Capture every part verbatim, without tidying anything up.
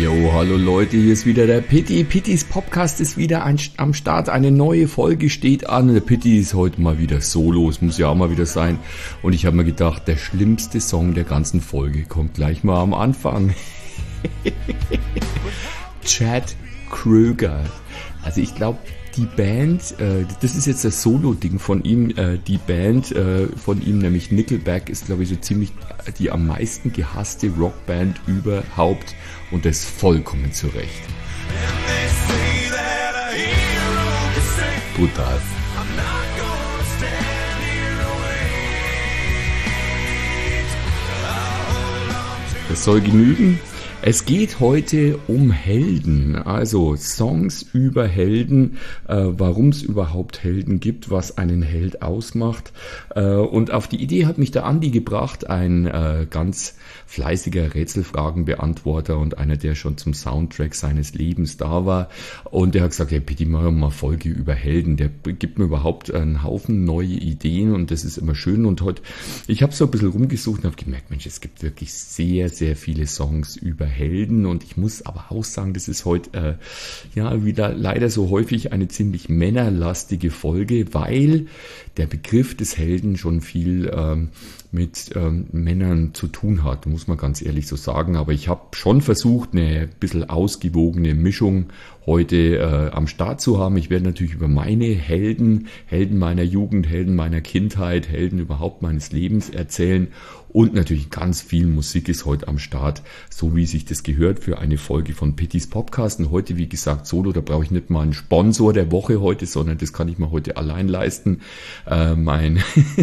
Jo, hallo Leute, hier ist wieder der Pitti. Pittis Podcast ist wieder ein, am Start. Eine neue Folge steht an. Der Pitti ist heute mal wieder solo. Es muss ja auch mal wieder sein. Und ich habe mir gedacht, der schlimmste Song der ganzen Folge kommt gleich mal am Anfang. Chad Kroeger. Also ich glaube, die Band, äh, das ist jetzt das Solo-Ding von ihm, äh, die Band äh, von ihm, nämlich Nickelback, ist glaube ich so ziemlich die am meisten gehasste Rockband überhaupt und das vollkommen zurecht. Brutal. Das soll genügen. Es geht heute um Helden, also Songs über Helden, äh, warum es überhaupt Helden gibt, was einen Held ausmacht. Äh, und auf die Idee hat mich der Andi gebracht, ein äh, ganz fleißiger Rätselfragenbeantworter und einer, der schon zum Soundtrack seines Lebens da war. Und der hat gesagt, hey Pitti, mach mal Folge über Helden. Der gibt mir überhaupt einen Haufen neue Ideen und das ist immer schön. Und heute, ich habe so ein bisschen rumgesucht und habe gemerkt, Mensch, es gibt wirklich sehr, sehr viele Songs über Helden und ich muss aber auch sagen, das ist heute äh, ja wieder leider so häufig eine ziemlich männerlastige Folge, weil der Begriff des Helden schon viel ähm, mit ähm, Männern zu tun hat, muss man ganz ehrlich so sagen. Aber ich habe schon versucht, eine bisschen ausgewogene Mischung heute äh, am Start zu haben. Ich werde natürlich über meine Helden, Helden meiner Jugend, Helden meiner Kindheit, Helden überhaupt meines Lebens erzählen. Und natürlich ganz viel Musik ist heute am Start, so wie sich das gehört für eine Folge von Pittis Podcast. Und heute, wie gesagt, solo, da brauche ich nicht mal einen Sponsor der Woche heute, sondern das kann ich mir heute allein leisten. Äh, mein,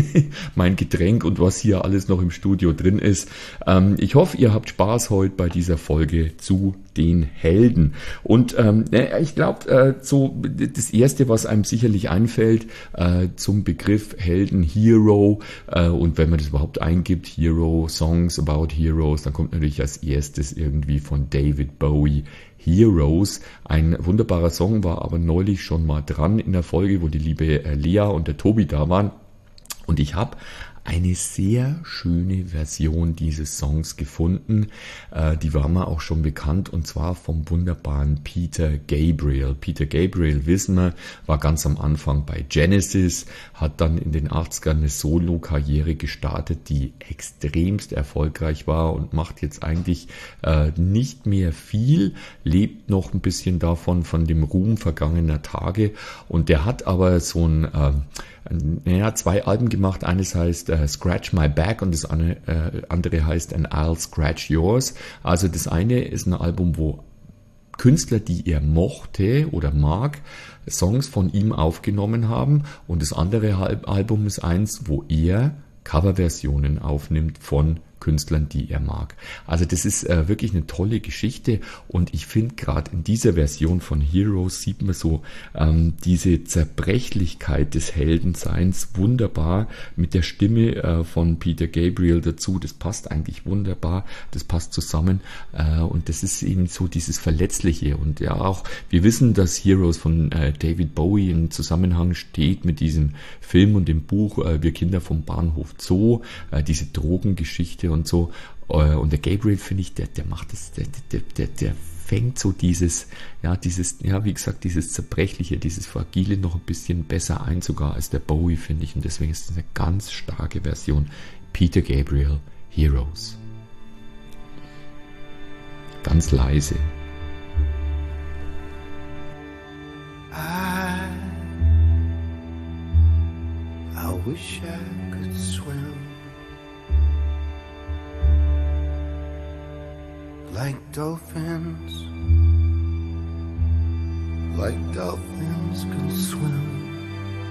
mein Getränk und was hier alles noch im Studio drin ist. Ähm, ich hoffe, ihr habt Spaß heute bei dieser Folge zu den Helden. Und ähm, ich glaube, äh, so das Erste, was einem sicherlich einfällt äh, zum Begriff Helden, Hero, äh, und wenn man das überhaupt eingibt, Hero, Songs about Heroes, dann kommt natürlich als erstes irgendwie von David Bowie Heroes. Ein wunderbarer Song, war aber neulich schon mal dran in der Folge, wo die liebe Lea und der Tobi da waren. Und ich habe eine sehr schöne Version dieses Songs gefunden. Äh, die war mir auch schon bekannt und zwar vom wunderbaren Peter Gabriel. Peter Gabriel, wissen wir, war ganz am Anfang bei Genesis, hat dann in den achtzigern eine Solo-Karriere gestartet, die extremst erfolgreich war und macht jetzt eigentlich äh, nicht mehr viel, lebt noch ein bisschen davon, von dem Ruhm vergangener Tage und der hat aber so ein äh, naja, zwei Alben gemacht. Eines heißt äh, Scratch My Back und das andere, äh, andere heißt And I'll Scratch Yours. Also das eine ist ein Album, wo Künstler, die er mochte oder mag, Songs von ihm aufgenommen haben. Und das andere Album ist eins, wo er Coverversionen aufnimmt von Künstlern, die er mag. Also das ist äh, wirklich eine tolle Geschichte und ich finde gerade in dieser Version von Heroes sieht man so ähm, diese Zerbrechlichkeit des Heldenseins wunderbar mit der Stimme äh, von Peter Gabriel dazu. Das passt eigentlich wunderbar, das passt zusammen äh, und das ist eben so dieses Verletzliche und ja auch, wir wissen, dass Heroes von äh, David Bowie in Zusammenhang steht mit diesem Film und dem Buch äh, Wir Kinder vom Bahnhof Zoo, äh, diese Drogengeschichte und so. Und der Gabriel, finde ich, der, der macht das, der, der, der, der fängt so dieses, ja, dieses, ja, wie gesagt, dieses Zerbrechliche, dieses Fragile noch ein bisschen besser ein, sogar als der Bowie, finde ich. Und deswegen ist es eine ganz starke Version. Peter Gabriel, Heroes. Ganz leise. I, I wish I could swim like dolphins, like dolphins can swim,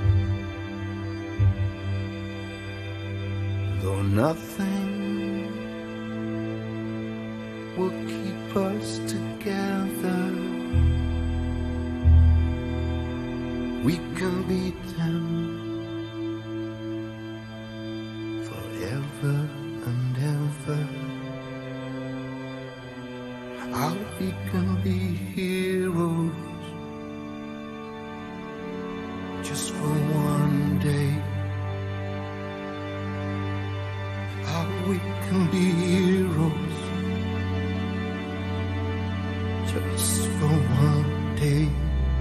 though nothing will keep us together, we can beat them forever and ever. How we can be heroes just for one day. How we can be heroes just for one day.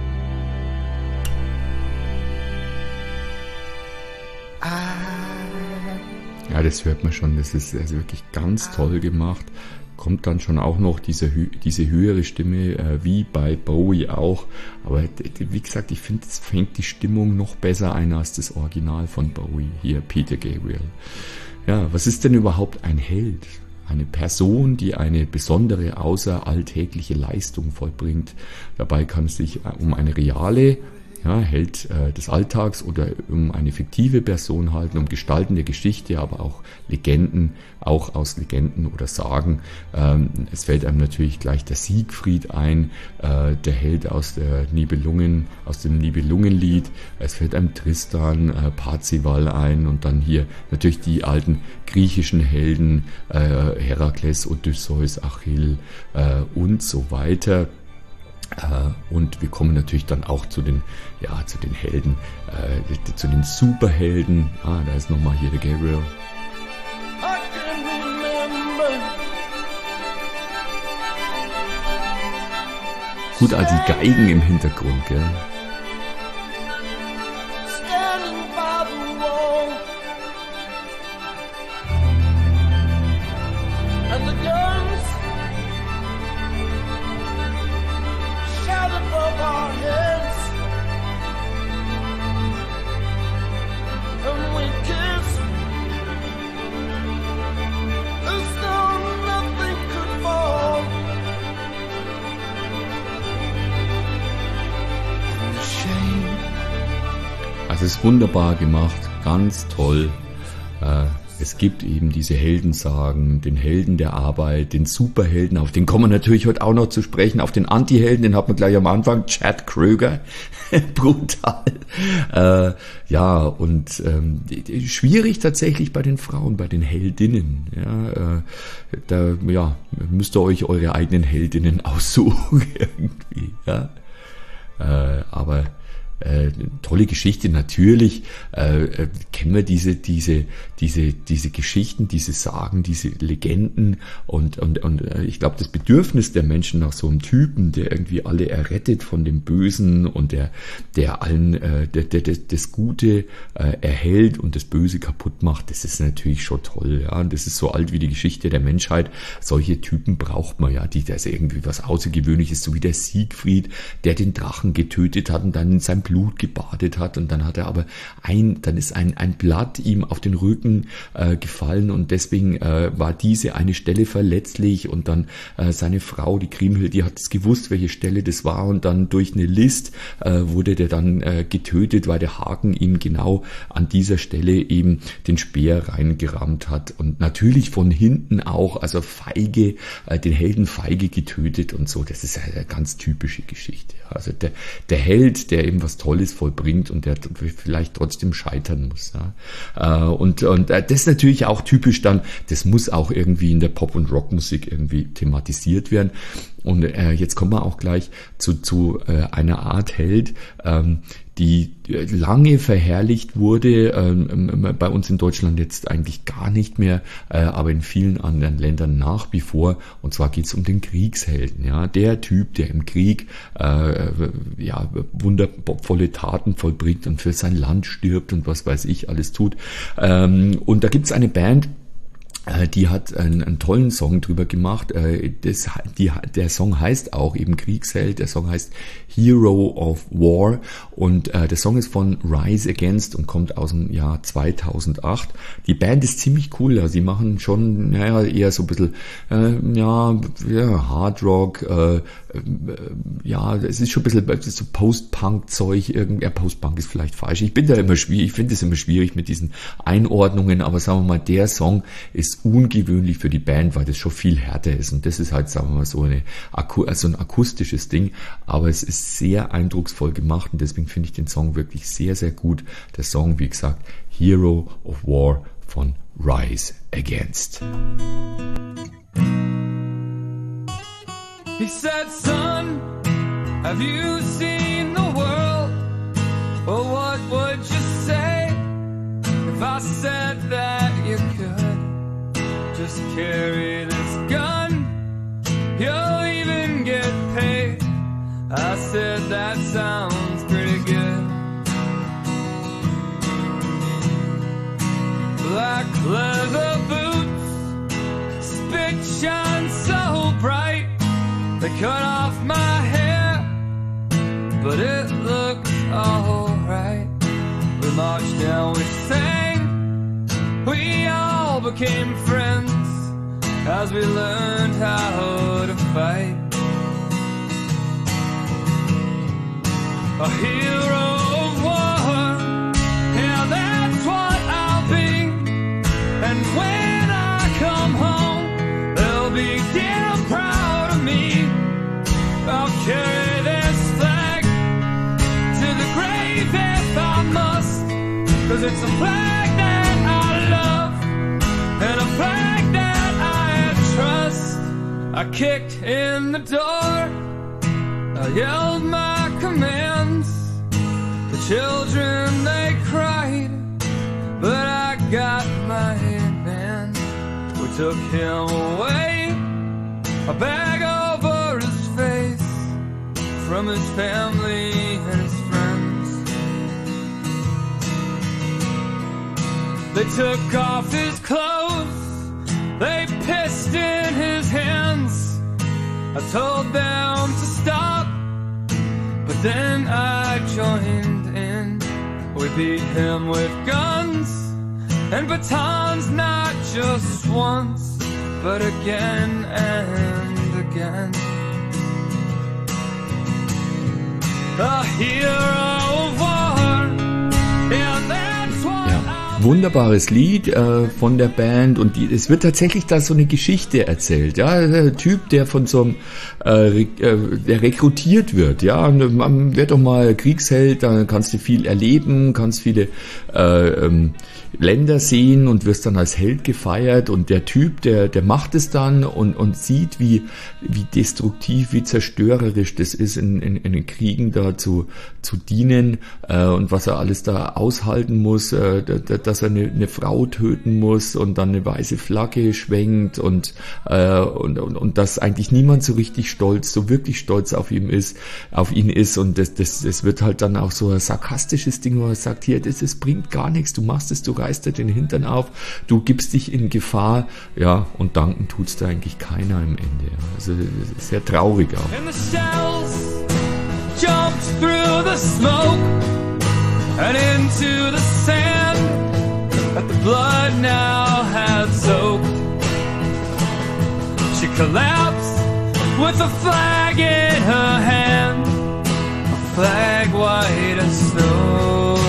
I Ja, das hört man schon, das ist also wirklich ganz toll gemacht. Kommt dann schon auch noch diese, diese höhere Stimme, äh, wie bei Bowie auch. Aber wie gesagt, ich finde, es fängt die Stimmung noch besser ein als das Original von Bowie, hier Peter Gabriel. Ja, was ist denn überhaupt ein Held? Eine Person, die eine besondere außeralltägliche Leistung vollbringt. Dabei kann es sich um eine reale, ja, Held äh, des Alltags oder um eine fiktive Person halten, um Gestalten der Geschichte, aber auch Legenden, auch aus Legenden oder Sagen. Ähm, es fällt einem natürlich gleich der Siegfried ein, äh, der Held aus der Nibelungen, aus dem Nibelungenlied. Es fällt einem Tristan, äh, Parzival ein und dann hier natürlich die alten griechischen Helden, äh, Herakles, Odysseus, Achill äh, und so weiter. Und wir kommen natürlich dann auch zu den, ja, zu den Helden, äh, zu den Superhelden. Ah, da ist nochmal hier der Gabriel. Gut, all die Geigen im Hintergrund, gell? Also es ist wunderbar gemacht, ganz toll. Äh, es gibt eben diese Heldensagen, den Helden der Arbeit, den Superhelden, auf den kommen wir natürlich heute auch noch zu sprechen, auf den Antihelden, den hat man gleich am Anfang, Chad Kroeger, brutal. Äh, ja, und ähm, schwierig tatsächlich bei den Frauen, bei den Heldinnen. Ja, äh, da ja, müsst ihr euch eure eigenen Heldinnen aussuchen irgendwie. Ja, äh, aber Äh, tolle Geschichte, natürlich äh, äh, kennen wir diese diese diese diese Geschichten, diese Sagen, diese Legenden und und und äh, ich glaube, das Bedürfnis der Menschen nach so einem Typen, der irgendwie alle errettet von dem Bösen und der der allen äh, der, der, der das Gute äh, erhält und das Böse kaputt macht, das ist natürlich schon toll, ja, und das ist so alt wie die Geschichte der Menschheit. Solche Typen braucht man ja, die das irgendwie was Außergewöhnliches, so wie der Siegfried, der den Drachen getötet hat und dann in seinem Blut gebadet hat und dann hat er aber ein, dann ist ein, ein Blatt ihm auf den Rücken äh, gefallen und deswegen äh, war diese eine Stelle verletzlich und dann äh, seine Frau, die Kriemhild, die hat es gewusst, welche Stelle das war und dann durch eine List äh, wurde der dann äh, getötet, weil der Haken ihm genau an dieser Stelle eben den Speer reingerammt hat und natürlich von hinten auch, also feige, äh, den Helden feige getötet und so, das ist eine ganz typische Geschichte. Also der, der Held, der eben was Tolles vollbringt und der vielleicht trotzdem scheitern muss. Ja. Und, und das ist natürlich auch typisch dann, das muss auch irgendwie in der Pop- und Rockmusik irgendwie thematisiert werden. Und äh, jetzt kommen wir auch gleich zu, zu äh, einer Art Held, ähm, die lange verherrlicht wurde, ähm, bei uns in Deutschland jetzt eigentlich gar nicht mehr, äh, aber in vielen anderen Ländern nach wie vor. Und zwar geht es um den Kriegshelden, ja, der Typ, der im Krieg äh, ja wundervolle Taten vollbringt und für sein Land stirbt und was weiß ich alles tut. Ähm, und da gibt es eine Band, die hat einen, einen tollen Song drüber gemacht. Das, die, der Song heißt auch eben Kriegsheld. Der Song heißt Hero of War und äh, der Song ist von Rise Against und kommt aus dem Jahr zweitausendacht. Die Band ist ziemlich cool. Also sie machen schon naja, eher so ein bisschen äh, ja, ja, Hard Rock. Äh, äh, ja, es ist schon ein bisschen so Post-Punk-Zeug. Ja, Post-Punk ist vielleicht falsch. Ich bin da immer schwierig. Ich finde es immer schwierig mit diesen Einordnungen. Aber sagen wir mal, der Song ist ungewöhnlich für die Band, weil das schon viel härter ist und das ist halt, sagen wir mal, so eine also ein akustisches Ding, aber es ist sehr eindrucksvoll gemacht und deswegen finde ich den Song wirklich sehr, sehr gut. Der Song, wie gesagt, Hero of War von Rise Against. He said, son, have you seen the world? Or what would you say if I said that you could? Just carry this gun, you'll even get paid. leather boots, spit shine so bright. They cut off my hair, but it looks alright. We marched down, we sang, we all became friends as we learned how to fight. A hero of war, yeah, that's what I'll be. And when I come home, they'll be damn proud of me. I'll carry this flag to the grave if I must, 'cause it's a flag that I love and a flag that I trust. I kicked in the door, I yelled my commands. The children, they cried, but I got my man. We took him away, a bag over his face, from his family and his friends. They took off his clothes, they pissed in his hands. I told them to stop, but then I joined in. We beat him with guns and batons, not just once, but again and again. A hero of war, yeah, that's what ja, wunderbares Lied äh, von der Band, und die, es wird tatsächlich da so eine Geschichte erzählt. Ja, der Typ, der von so einem äh, der rekrutiert wird, ja, man wird doch mal Kriegsheld, dann kannst du viel erleben, kannst viele äh, ähm, Länder sehen und wirst dann als Held gefeiert, und der Typ, der der macht es dann und und sieht, wie wie destruktiv, wie zerstörerisch das ist, in in, in den Kriegen da zu zu dienen, äh, und was er alles da aushalten muss, äh, dass er eine, eine Frau töten muss und dann eine weiße Flagge schwenkt, und äh, und, und und dass eigentlich niemand so richtig stolz, so wirklich stolz auf ihn ist, auf ihn ist, und das das das wird halt dann auch so ein sarkastisches Ding, wo er sagt, hier, das, das bringt gar nichts, du machst es, du reißt dir den Hintern auf, du gibst dich in Gefahr, ja, und danken tut's da eigentlich keiner am Ende. Ja. Also sehr traurig auch. And the shells jumped through the smoke and into the sand that the blood now had soaked. She collapsed with a flag in her hand, a flag white as snow.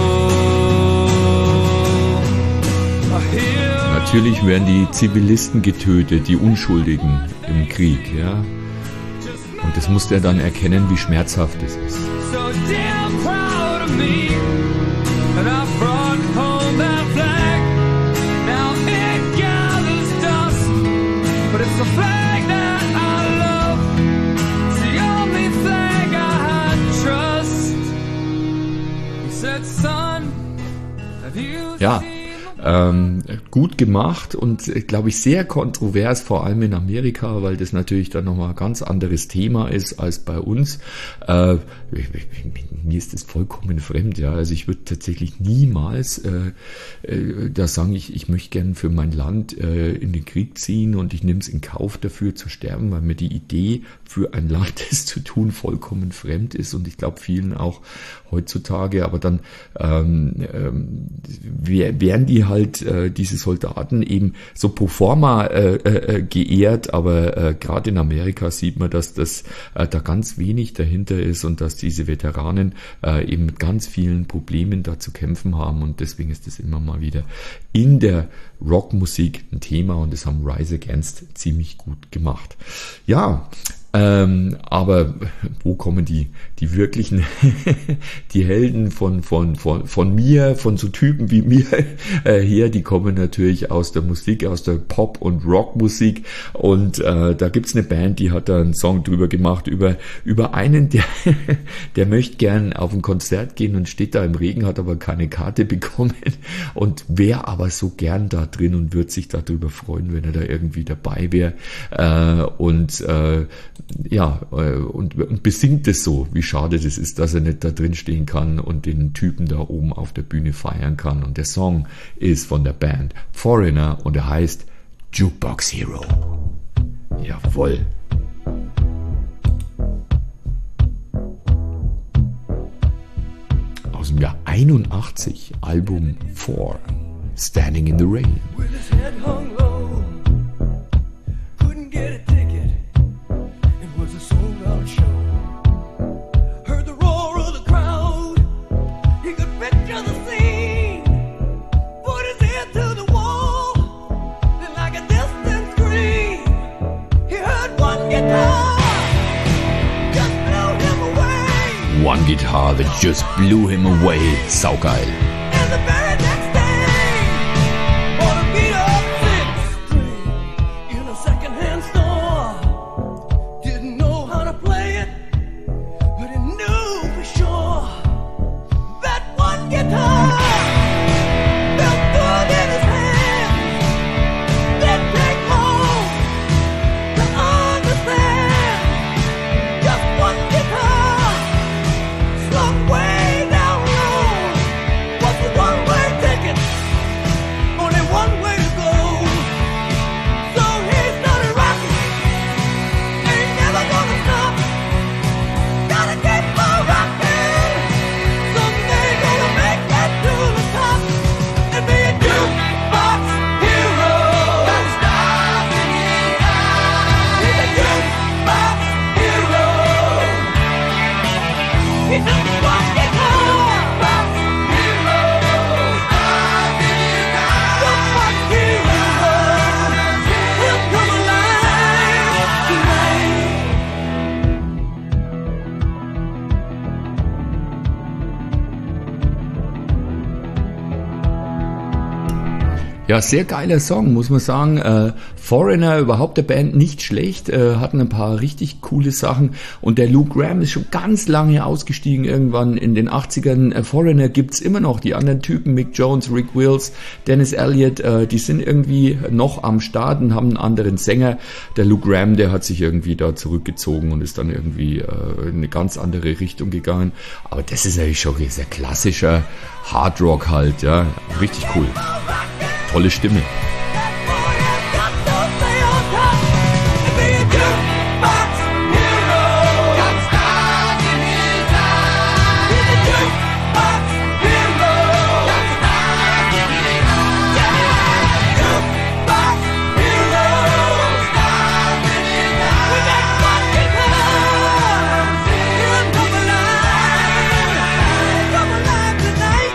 Natürlich werden die Zivilisten getötet, die Unschuldigen im Krieg, ja. Und das musste er dann erkennen, wie schmerzhaft es ist. So damn proud of me, and I brought home that flag. Now it gathers dust, but it's the flag that I love. It's the only flag I trust. He said, son, have you Ja. seen? Ähm, gut gemacht und, äh, glaube ich, sehr kontrovers, vor allem in Amerika, weil das natürlich dann nochmal ein ganz anderes Thema ist als bei uns. Äh, mir ist das vollkommen fremd, ja. Also ich würde tatsächlich niemals äh, äh, da sagen, ich, ich möchte gern für mein Land äh, in den Krieg ziehen und ich nehme es in Kauf dafür zu sterben, weil mir die Idee, für ein Land das zu tun, vollkommen fremd ist, und ich glaube vielen auch heutzutage. Aber dann ähm, ähm, wären die halt, äh, diese Soldaten, eben so pro forma äh, äh, geehrt, aber äh, gerade in Amerika sieht man, dass das äh, da ganz wenig dahinter ist und dass diese Veteranen äh, eben mit ganz vielen Problemen da zu kämpfen haben, und deswegen ist das immer mal wieder in der Rockmusik ein Thema, und das haben Rise Against ziemlich gut gemacht. Ja, Ähm, aber wo kommen die die wirklichen die Helden von von von von mir, von so Typen wie mir äh, her? Die kommen natürlich aus der Musik, aus der Pop- und Rockmusik, und äh, da gibt's eine Band, die hat da einen Song drüber gemacht, über über einen, der der möchte gern auf ein Konzert gehen und steht da im Regen, hat aber keine Karte bekommen und wäre aber so gern da drin und würde sich darüber freuen, wenn er da irgendwie dabei wäre, äh, und äh, ja, äh, und, und besingt es so, wie schade das ist, dass er nicht da drin stehen kann und den Typen da oben auf der Bühne feiern kann. Und der Song ist von der Band Foreigner und er heißt Jukebox Hero. Jawohl. Aus dem Jahr einundachtzig, Album Four, Standing in the Rain. With his head hung low, couldn't get a ticket. It was a sold-out show. Heard the roar of the crowd. He could picture the scene. Put his ear to the wall. Then, like a distant scream, he heard one guitar just blew him away. One guitar that just blew him away. Saugeil. And the very next day, bought a beat-up six string in a second-hand store. Didn't know how to play it, but he knew for sure that one guitar felt good in his hands. Didn't take long to understand. Just one guitar slung way down low was the one-way ticket. Only one way to go. So he started rocking. Ain't never gonna stop. Gotta keep on rocking. Someday gonna make it to the top and be a jukebox hero. Don't stop singing now. He's a jukebox hero. He's a one guitar hero. Stop singing now. Jukebox hero. He'll come alive tonight. Ja, sehr geiler Song, muss man sagen. Äh, Foreigner, überhaupt der Band nicht schlecht, äh, hatten ein paar richtig coole Sachen. Und der Lou Gramm ist schon ganz lange ausgestiegen, irgendwann in den achtzigern. Äh, Foreigner gibt's immer noch. Die anderen Typen, Mick Jones, Rick Wills, Dennis Elliott, äh, die sind irgendwie noch am Start und haben einen anderen Sänger. Der Lou Gramm, der hat sich irgendwie da zurückgezogen und ist dann irgendwie äh, in eine ganz andere Richtung gegangen. Aber das ist natürlich schon sehr klassischer Hard Rock halt, ja. Richtig cool. Tolle Stimme. That boy has got to stay on top and be a jukebox hero. Don't stop singing now. He's a jukebox hero. Don't stop singing now. Yeah, jukebox hero. Stop singing now. With that one guitar, he'll come alive. Come alive tonight.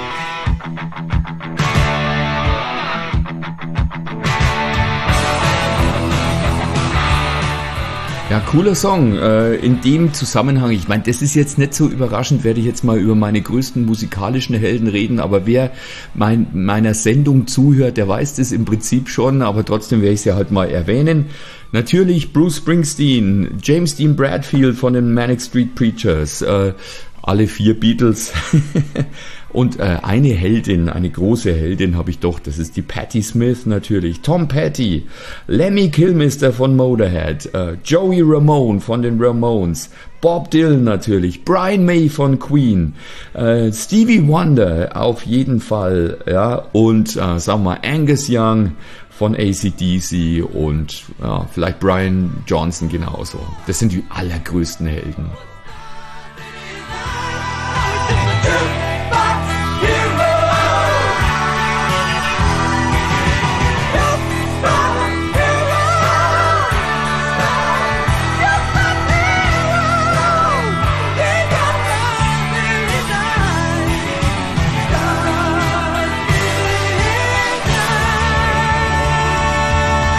Ja, cooler Song. Äh, in dem Zusammenhang, ich meine, das ist jetzt nicht so überraschend, werde ich jetzt mal über meine größten musikalischen Helden reden, aber wer mein, meiner Sendung zuhört, der weiß das im Prinzip schon, aber trotzdem werde ich es ja halt mal erwähnen. Natürlich Bruce Springsteen, James Dean Bradfield von den Manic Street Preachers, äh, alle vier Beatles. Und äh, eine Heldin, eine große Heldin habe ich doch, das ist die Patti Smith natürlich, Tom Petty, Lemmy Kilmister von Motorhead, äh, Joey Ramone von den Ramones, Bob Dylan natürlich, Brian May von Queen, äh, Stevie Wonder auf jeden Fall, ja, und äh, sagen wir Angus Young von A C D C und ja, vielleicht Brian Johnson genauso. Das sind die allergrößten Helden.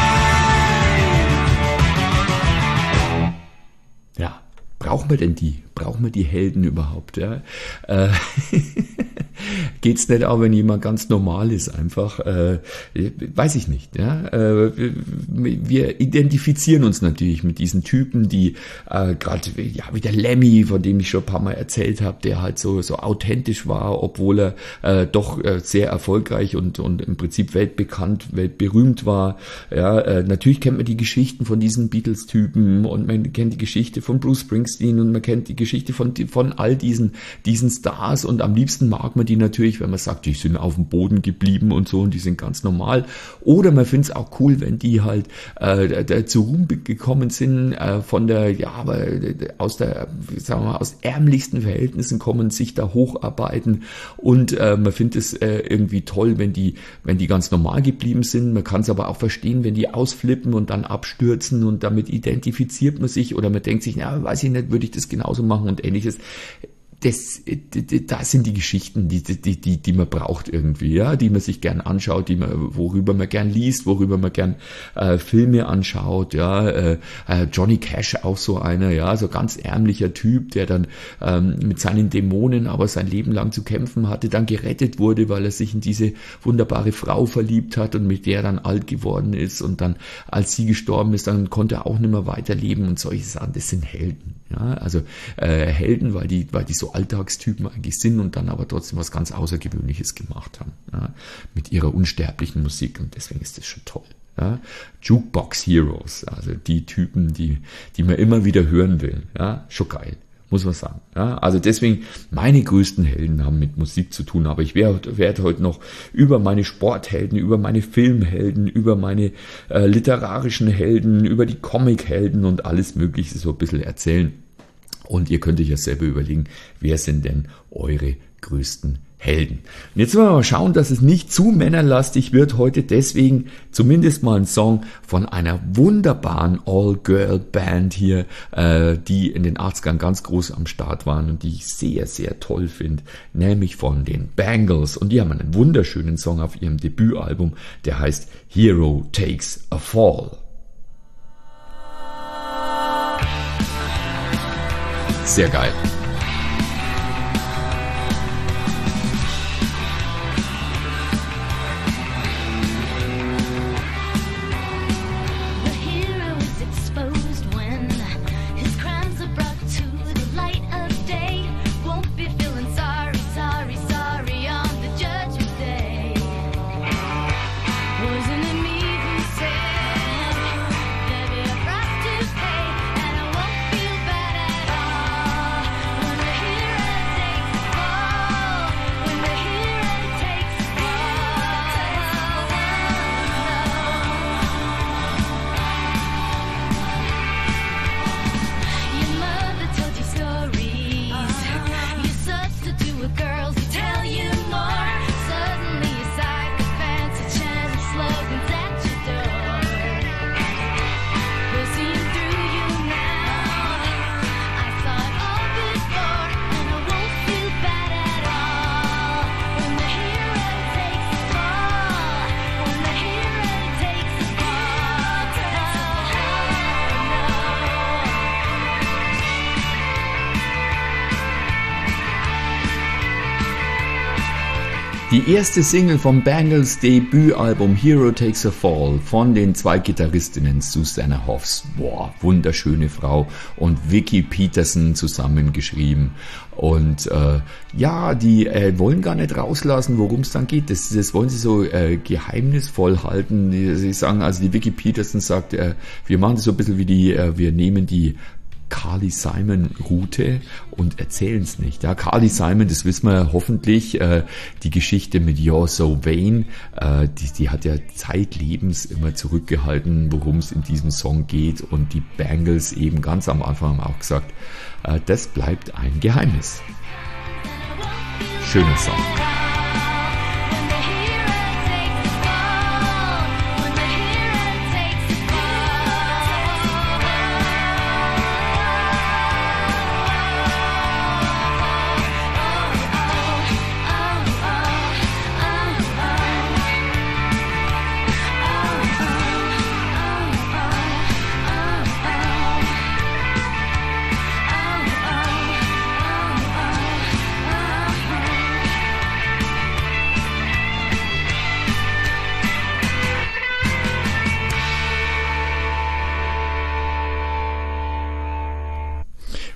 Brauchen wir denn die? braucht man die Helden überhaupt? Ja? Äh, geht's nicht auch, wenn jemand ganz normal ist einfach? Äh, weiß ich nicht. Ja? Äh, wir identifizieren uns natürlich mit diesen Typen, die äh, gerade ja, wie der Lemmy, von dem ich schon ein paar Mal erzählt habe, der halt so so authentisch war, obwohl er äh, doch äh, sehr erfolgreich und und im Prinzip weltbekannt, weltberühmt war. Ja, äh, natürlich kennt man die Geschichten von diesen Beatles-Typen und man kennt die Geschichte von Bruce Springsteen und man kennt die Geschichte von von all diesen diesen Stars und am liebsten mag man die natürlich, wenn man sagt, die sind auf dem Boden geblieben und so und die sind ganz normal. Oder man findet es auch cool, wenn die halt äh, zu Ruhm gekommen sind, äh, von der, ja, aber aus der, sagen wir mal, aus ärmlichsten Verhältnissen kommen, sich da hocharbeiten und äh, man findet es äh, irgendwie toll, wenn die, wenn die ganz normal geblieben sind. Man kann es aber auch verstehen, wenn die ausflippen und dann abstürzen und damit identifiziert man sich oder man denkt sich, na, weiß ich nicht, würde ich das genauso machen und ähnliches. Das, das sind die Geschichten, die, die, die, die man braucht irgendwie, ja, die man sich gern anschaut, die man, worüber man gern liest, worüber man gern äh, Filme anschaut, ja, äh, Johnny Cash auch so einer, ja, so ganz ärmlicher Typ, der dann ähm, mit seinen Dämonen aber sein Leben lang zu kämpfen hatte, dann gerettet wurde, weil er sich in diese wunderbare Frau verliebt hat und mit der dann alt geworden ist und dann, als sie gestorben ist, dann konnte er auch nicht mehr weiterleben und solche Sachen, das sind Helden, ja, also äh, Helden, weil die, weil die so Alltagstypen eigentlich sind und dann aber trotzdem was ganz Außergewöhnliches gemacht haben, ja, mit ihrer unsterblichen Musik und deswegen ist das schon toll. Ja. Jukebox Heroes, also die Typen, die, die man immer wieder hören will, ja, schon geil, muss man sagen. Ja. Also deswegen, meine größten Helden haben mit Musik zu tun, aber ich werde, werde heute noch über meine Sporthelden, über meine Filmhelden, über meine äh, literarischen Helden, über die Comichelden und alles Mögliche so ein bisschen erzählen. Und ihr könnt euch ja selber überlegen, wer sind denn eure größten Helden? Und jetzt wollen wir mal schauen, dass es nicht zu männerlastig wird heute. Deswegen zumindest mal ein Song von einer wunderbaren All-Girl-Band hier, äh, die in den achtzigern ganz groß am Start waren und die ich sehr, sehr toll finde. Nämlich von den Bangles. Und die haben einen wunderschönen Song auf ihrem Debütalbum, der heißt Hero Takes a Fall. Sehr geil. Die erste Single vom Bangles Debütalbum Hero Takes a Fall von den zwei Gitarristinnen Susanna Hoffs, boah, wunderschöne Frau, und Vicky Peterson zusammengeschrieben. Und äh, ja, die äh, wollen gar nicht rauslassen, worum es dann geht. Das, das wollen sie so äh, geheimnisvoll halten. Sie sagen, also die Vicky Peterson sagt, äh, wir machen das so ein bisschen wie die, äh, wir nehmen die Carly Simon Route und erzählen es nicht. Ja, Carly Simon, das wissen wir hoffentlich, äh, die Geschichte mit You're So Vain, äh, die, die hat ja zeitlebens immer zurückgehalten, worum es in diesem Song geht, und die Bangles eben ganz am Anfang haben auch gesagt, äh, das bleibt ein Geheimnis. Schöner Song.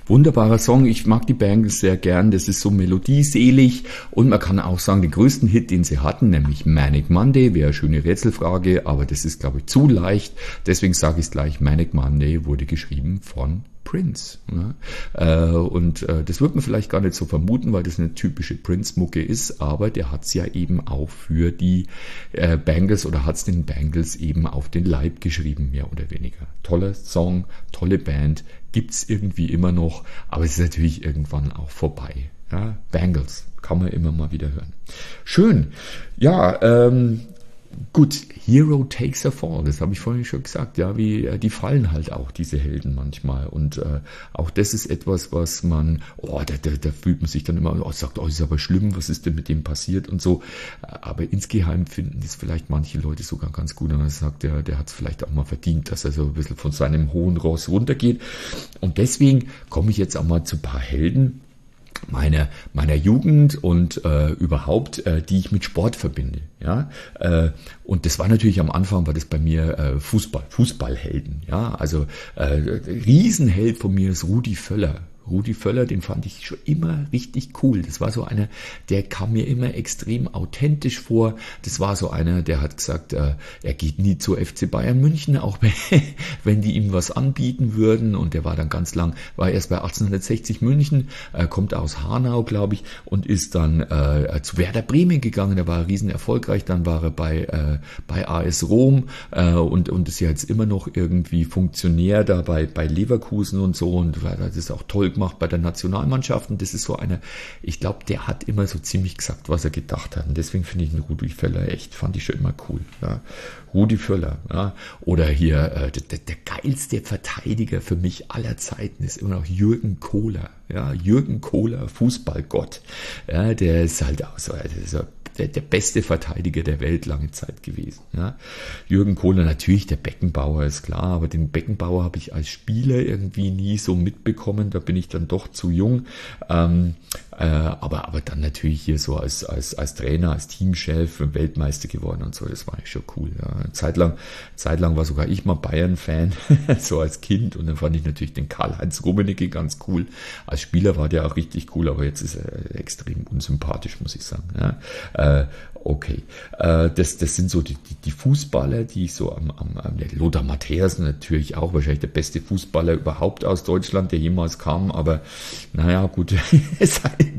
Wunderbarer Song, ich mag die Bangles sehr gern, das ist so melodieselig und man kann auch sagen, den größten Hit, den sie hatten, nämlich Manic Monday, wäre eine schöne Rätselfrage, aber das ist, glaube ich, zu leicht, deswegen sage ich es gleich, Manic Monday wurde geschrieben von Prince. Ne? Äh, und äh, das wird man vielleicht gar nicht so vermuten, weil das eine typische Prince-Mucke ist, aber der hat es ja eben auch für die äh, Bangles oder hat es den Bangles eben auf den Leib geschrieben, mehr oder weniger. Toller Song, tolle Band, gibt's irgendwie immer noch, aber es ist natürlich irgendwann auch vorbei. Ja? Bangles, kann man immer mal wieder hören. Schön. Ja, ähm, gut, Hero takes a fall, das habe ich vorhin schon gesagt, ja, wie äh, die fallen halt auch, diese Helden manchmal und äh, auch das ist etwas, was man, oh, da, da, da fühlt man sich dann immer, oh, sagt, oh, ist aber schlimm, was ist denn mit dem passiert und so, aber insgeheim finden das vielleicht manche Leute sogar ganz gut und dann sagt der, der hat es vielleicht auch mal verdient, dass er so ein bisschen von seinem hohen Ross runtergeht und deswegen komme ich jetzt auch mal zu ein paar Helden, meiner meiner Jugend und äh, überhaupt, äh, die ich mit Sport verbinde, ja, äh, und das war natürlich am Anfang, war das bei mir äh, Fußball, Fußballhelden, ja, also äh, Riesenheld von mir ist Rudi Völler. Rudi Völler, den fand ich schon immer richtig cool. Das war so einer, der kam mir immer extrem authentisch vor. Das war so einer, der hat gesagt, äh, er geht nie zu F C Bayern München, auch wenn die ihm was anbieten würden. Und der war dann ganz lang, war erst bei achtzehnhundertsechzig München, äh, kommt aus Hanau, glaube ich, und ist dann äh, zu Werder Bremen gegangen. Der war riesen erfolgreich. Dann war er bei äh, bei A S Rom äh, und und ist ja jetzt immer noch irgendwie Funktionär da bei bei Leverkusen und so. Und das ist auch toll gemacht bei der Nationalmannschaft und das ist so einer, ich glaube, der hat immer so ziemlich gesagt, was er gedacht hat und deswegen finde ich den Rudi Völler echt, fand ich schon immer cool. Ja. Rudi Völler, ja. Oder hier äh, der, der geilste Verteidiger für mich aller Zeiten ist immer noch Jürgen Kohler. Ja. Jürgen Kohler, Fußballgott. Ja, der ist halt auch so, also so Der, der beste Verteidiger der Welt lange Zeit gewesen. Ja. Jürgen Kohler, natürlich der Beckenbauer, ist klar, aber den Beckenbauer habe ich als Spieler irgendwie nie so mitbekommen, da bin ich dann doch zu jung. Ähm, äh, aber, aber dann natürlich hier so als, als, als Trainer, als Teamchef, Weltmeister geworden und so, das war schon cool. Ja. Zeitlang, zeitlang war sogar ich mal Bayern-Fan, so als Kind, und dann fand ich natürlich den Karl-Heinz Rummenigge ganz cool. Als Spieler war der auch richtig cool, aber jetzt ist er extrem unsympathisch, muss ich sagen. Ja. Äh, okay, äh, das, das sind so die, die, die Fußballer, die ich so am, am, am Lothar Matthäus natürlich auch, wahrscheinlich der beste Fußballer überhaupt aus Deutschland, der jemals kam, aber naja, gut, sein,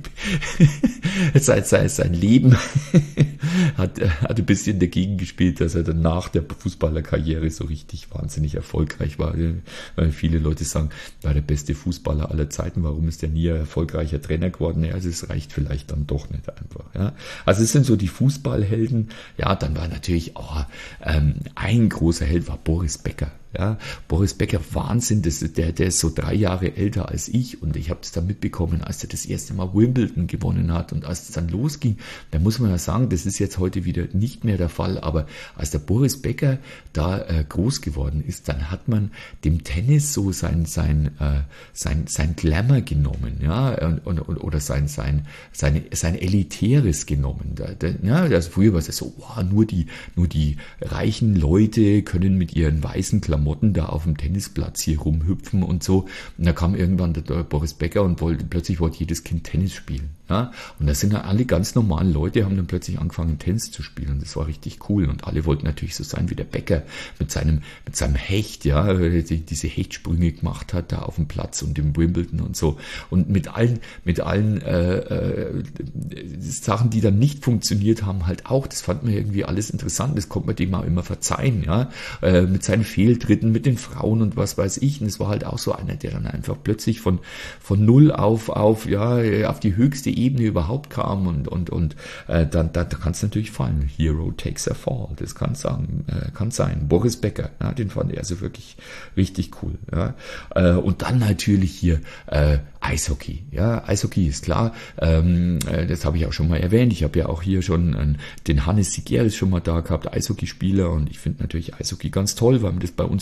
sein, sein Leben hat, hat ein bisschen dagegen gespielt, dass er dann nach der Fußballerkarriere so richtig wahnsinnig erfolgreich war, weil viele Leute sagen, war der beste Fußballer aller Zeiten, warum ist der nie ein erfolgreicher Trainer geworden? Ja, also es reicht vielleicht dann doch nicht einfach. Ja. Also es sind so die Fußballhelden. Ja, dann war natürlich auch ähm, ein großer Held war Boris Becker. Ja, Boris Becker, Wahnsinn, das ist der, der ist so drei Jahre älter als ich und ich habe es dann mitbekommen, als er das erste Mal Wimbledon gewonnen hat und als es dann losging, da muss man ja sagen, das ist jetzt heute wieder nicht mehr der Fall, aber als der Boris Becker da äh, groß geworden ist, dann hat man dem Tennis so sein sein äh, sein sein Glamour genommen, ja, und, und, oder sein sein sein sein Elitäres genommen. Da, da, ja, also früher war es so, wow, nur die nur die reichen Leute können mit ihren weißen Klamotten da auf dem Tennisplatz hier rumhüpfen und so. Und da kam irgendwann der, der Boris Becker und wollte, plötzlich wollte jedes Kind Tennis spielen. Ja? Und da sind dann alle ganz normalen Leute, haben dann plötzlich angefangen Tennis zu spielen. Und das war richtig cool. Und alle wollten natürlich so sein wie der Becker mit seinem, mit seinem Hecht, ja, die, diese Hechtsprünge gemacht hat da auf dem Platz und im Wimbledon und so. Und mit allen, mit allen äh, äh, Sachen, die dann nicht funktioniert haben, halt auch. Das fand man irgendwie alles interessant. Das konnte man dem auch immer verzeihen, ja, äh, mit seinen Fehltritten, mit den Frauen und was weiß ich. Und es war halt auch so einer, der dann einfach plötzlich von von null auf auf ja auf die höchste Ebene überhaupt kam und und und äh, dann da, da kann es natürlich fallen. Hero takes a fall. Das kann sagen, äh, kann sein. Boris Becker, ja, den fand er also wirklich richtig cool. Ja. Äh, und dann natürlich hier äh, Eishockey. Ja, Eishockey ist klar. Ähm, äh, das habe ich auch schon mal erwähnt. Ich habe ja auch hier schon äh, den Hannes Sigeris schon mal da gehabt, Eishockeyspieler. Und ich finde natürlich Eishockey ganz toll, weil man das bei uns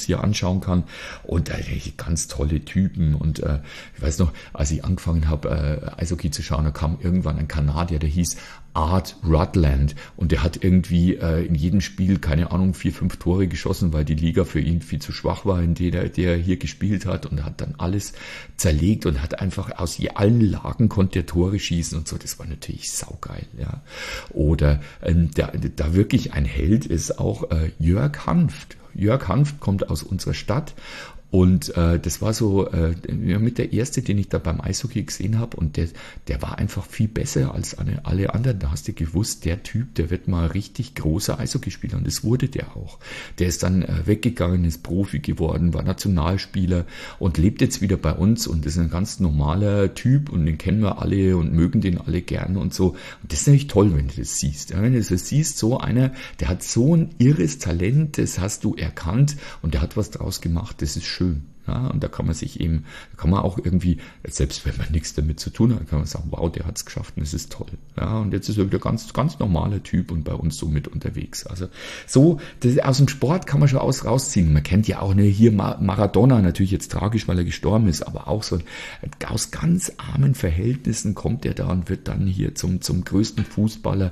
uns hier anschauen kann. Und äh, ganz tolle Typen. Und äh, ich weiß noch, als ich angefangen habe, äh, Eishockey zu schauen, da kam irgendwann ein Kanadier, der hieß Art Rutland, und der hat irgendwie äh, in jedem Spiel, keine Ahnung, vier, fünf Tore geschossen, weil die Liga für ihn viel zu schwach war, in der, der hier gespielt hat, und hat dann alles zerlegt und hat einfach aus allen Lagen konnte er Tore schießen und so. Das war natürlich saugeil, ja. Oder ähm, der, da wirklich ein Held ist auch äh, Jörg Hanft. Jörg Hanft kommt aus unserer Stadt. Und äh, das war so äh, mit der erste, den ich da beim Eishockey gesehen habe, und der, der war einfach viel besser als alle, alle anderen. Da hast du gewusst, der Typ, der wird mal richtig großer Eishockeyspieler, und das wurde der auch. Der ist dann äh, weggegangen, ist Profi geworden, war Nationalspieler und lebt jetzt wieder bei uns und ist ein ganz normaler Typ, und den kennen wir alle und mögen den alle gern und so. Und das ist natürlich toll, wenn du das siehst. Ja, wenn du das siehst, so einer, der hat so ein irres Talent, das hast du erkannt, und der hat was draus gemacht, das ist schön. Ja, und da kann man sich eben, da kann man auch irgendwie, selbst wenn man nichts damit zu tun hat, kann man sagen, wow, der hat es geschafft und es ist toll. Ja, und jetzt ist er wieder ganz, ganz normaler Typ und bei uns so mit unterwegs. Also so, das, aus dem Sport kann man schon aus, rausziehen. Man kennt ja auch ne, hier Maradona, natürlich jetzt tragisch, weil er gestorben ist, aber auch so aus ganz armen Verhältnissen kommt er da und wird dann hier zum, zum größten Fußballer,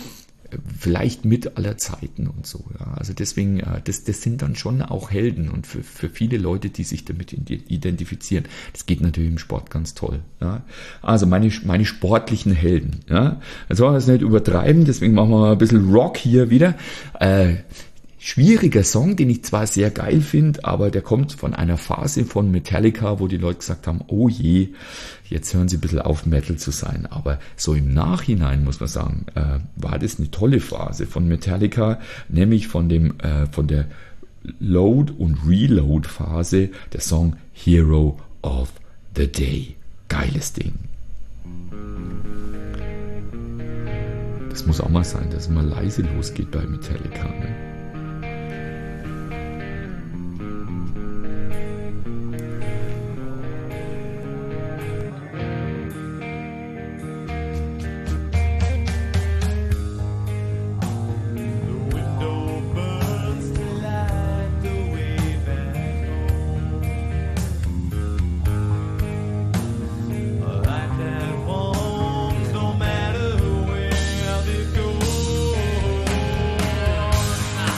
vielleicht mit aller Zeiten und so. Ja. Also deswegen, das, das sind dann schon auch Helden, und für, für viele Leute, die sich damit identifizieren, das geht natürlich im Sport ganz toll. Ja. Also meine, meine sportlichen Helden. Ja. Jetzt wollen wir das nicht übertreiben, deswegen machen wir mal ein bisschen Rock hier wieder. Äh, Schwieriger Song, den ich zwar sehr geil finde, aber der kommt von einer Phase von Metallica, wo die Leute gesagt haben, oh je, jetzt hören sie ein bisschen auf, Metal zu sein. Aber so im Nachhinein, muss man sagen, äh, war das eine tolle Phase von Metallica, nämlich von dem, äh, von der Load- und Reload-Phase, der Song Hero of the Day. Geiles Ding. Das muss auch mal sein, dass es mal leise losgeht bei Metallica, ne? No matter where they go.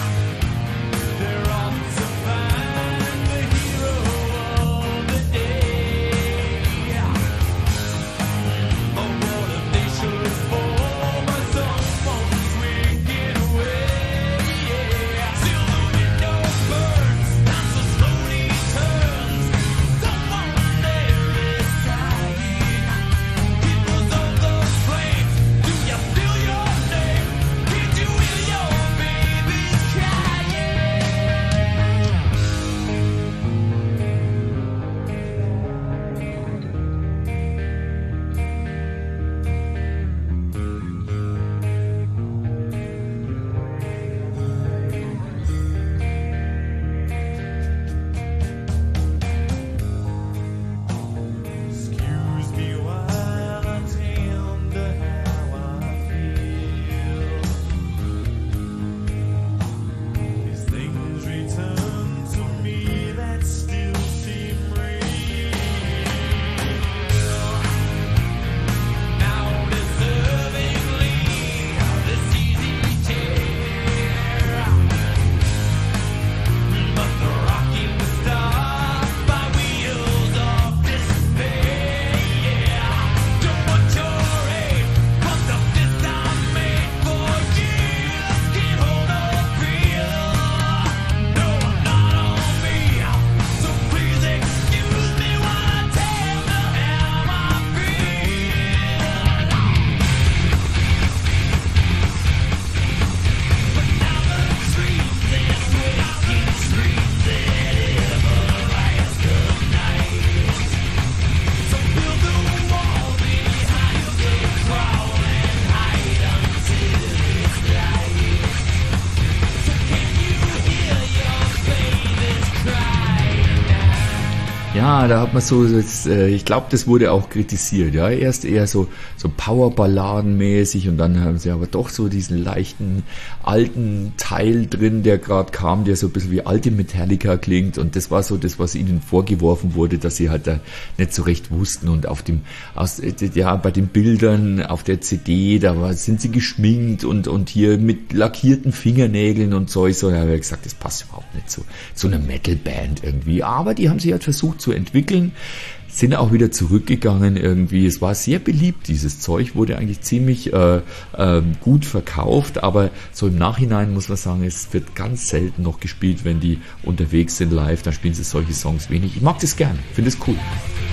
Ja, da hat man so, das, äh, ich glaube, das wurde auch kritisiert, ja, erst eher so, so Powerballaden-mäßig und dann haben sie aber doch so diesen leichten, alten Teil drin, der gerade kam, der so ein bisschen wie alte Metallica klingt und das war so das, was ihnen vorgeworfen wurde, dass sie halt da nicht so recht wussten und auf dem, aus, ja, bei den Bildern auf der C D, da war, sind sie geschminkt und, und hier mit lackierten Fingernägeln und Zeug, so, da habe ich gesagt, das passt überhaupt nicht so, so eine Metal-Band irgendwie, aber die haben sich halt versucht zu entwickeln, sind auch wieder zurückgegangen irgendwie. Es war sehr beliebt, dieses Zeug, wurde eigentlich ziemlich äh, äh, gut verkauft, aber so im Nachhinein muss man sagen, es wird ganz selten noch gespielt, wenn die unterwegs sind live, dann spielen sie solche Songs wenig. Ich mag das gern, finde es cool.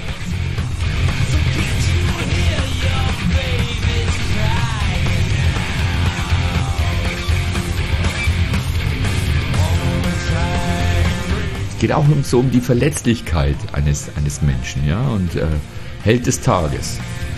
Geht auch um, so um die Verletzlichkeit eines, eines Menschen, ja, und äh, Held des Tages.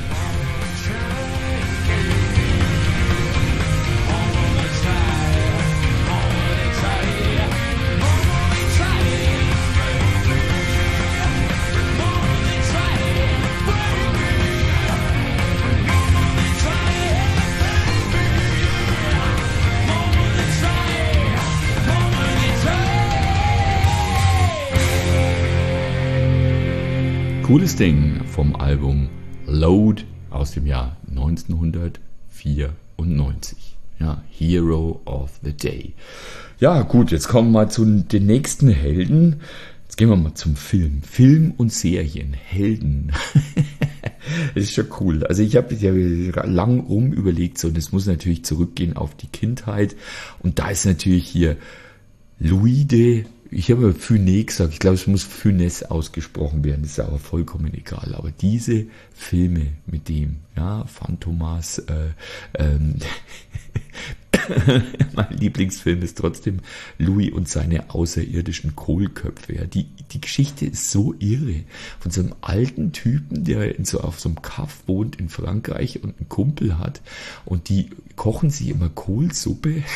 Cooles Ding vom Album Load aus dem Jahr neunzehnhundertvierundneunzig. Ja, Hero of the Day. Ja, gut, jetzt kommen wir mal zu den nächsten Helden. Jetzt gehen wir mal zum Film. Film und Serien, Helden. Das ist schon cool. Also ich habe ja lang rum überlegt, so, das muss natürlich zurückgehen auf die Kindheit. Und da ist natürlich hier Louis de Ich habe Funès gesagt, ich glaube, es muss Funès ausgesprochen werden, das ist aber vollkommen egal. Aber diese Filme mit dem, ja, Phantomas, äh, ähm, mein Lieblingsfilm ist trotzdem Louis und seine außerirdischen Kohlköpfe. Ja. Die, die Geschichte ist so irre. Von so einem alten Typen, der in so, auf so einem Kaff wohnt in Frankreich und einen Kumpel hat und die kochen sich immer Kohlsuppe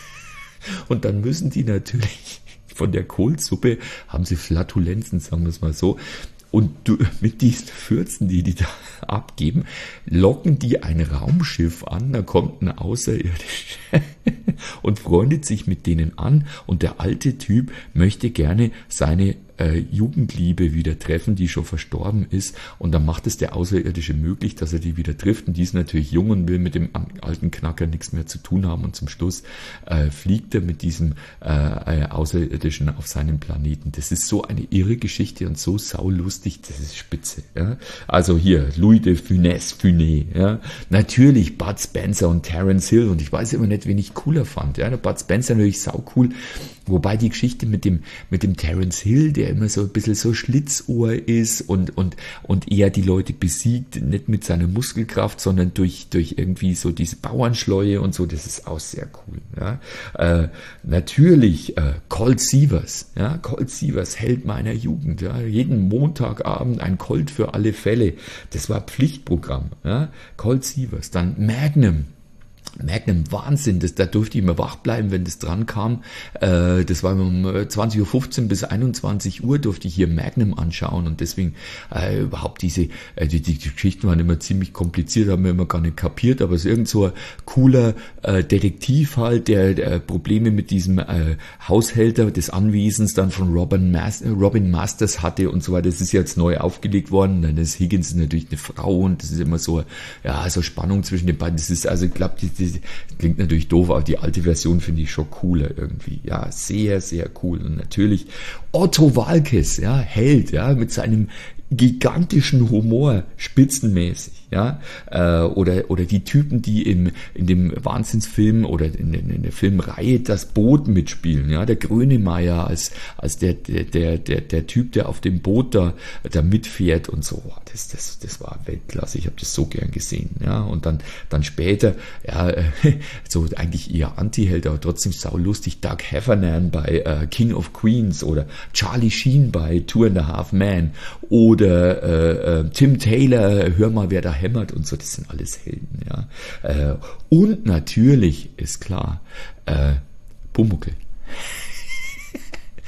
und dann müssen die natürlich von der Kohlsuppe haben sie Flatulenzen, sagen wir es mal so. Und du, mit diesen Fürzen, die die da abgeben, locken die ein Raumschiff an, da kommt ein Außerirdischer und freundet sich mit denen an und der alte Typ möchte gerne seine äh, Jugendliebe wieder treffen, die schon verstorben ist und dann macht es der Außerirdische möglich, dass er die wieder trifft und die ist natürlich jung und will mit dem alten Knacker nichts mehr zu tun haben und zum Schluss äh, fliegt er mit diesem äh, Außerirdischen auf seinem Planeten. Das ist so eine irre Geschichte und so saulustig, das ist spitze. Ja? Also hier, Louis de Funès, Funès, ja? Natürlich Bud Spencer und Terence Hill und ich weiß immer nicht, wen ich cooler fand. Ja? Der Bud Spencer natürlich sau cool, wobei die Geschichte mit dem, mit dem Terence Hill, der immer so ein bisschen so Schlitzohr ist und, und, und eher die Leute besiegt, nicht mit seiner Muskelkraft, sondern durch, durch irgendwie so diese Bauernschleue und so, das ist auch sehr cool. Ja. Äh, natürlich äh, Colt Sievers, ja, Colt Sievers, Held meiner Jugend, ja, jeden Montagabend ein Colt für alle Fälle, das war Pflichtprogramm, ja, Colt Sievers, dann Magnum, Magnum, Wahnsinn, das, da durfte ich immer wach bleiben, wenn das dran kam. Äh, das war um zwanzig Uhr fünfzehn bis einundzwanzig Uhr durfte ich hier Magnum anschauen und deswegen äh, überhaupt diese, äh, die, die Geschichten waren immer ziemlich kompliziert, haben wir immer gar nicht kapiert, aber es ist irgend so ein cooler äh, Detektiv halt, der, der Probleme mit diesem äh, Haushälter des Anwesens dann von Robin, Mas- Robin Masters hatte und so weiter. Das ist jetzt neu aufgelegt worden, dann ist Higgins natürlich eine Frau und das ist immer so, ja, so Spannung zwischen den beiden. Das ist, also ich glaube, die Das klingt natürlich doof, aber die alte Version finde ich schon cooler irgendwie. Ja, sehr, sehr cool. Und natürlich Otto Waalkes, ja, Held, ja, mit seinem gigantischen Humor, spitzenmäßig, ja, äh, oder oder die Typen, die im in dem Wahnsinnsfilm oder in, in, in der Filmreihe Das Boot mitspielen, ja, der Grönemeyer als als der der der der, der Typ, der auf dem Boot da da mitfährt und so, das das das war Weltklasse, ich habe das so gern gesehen, ja, und dann dann später, ja, so eigentlich eher Anti-Held, aber trotzdem saulustig, Doug Heffernan bei äh, King of Queens oder Charlie Sheen bei Two and a Half Men oder Oder äh, Tim Taylor, hör mal, wer da hämmert und so, das sind alles Helden, ja. Äh, und natürlich ist klar, äh, Pumuckl.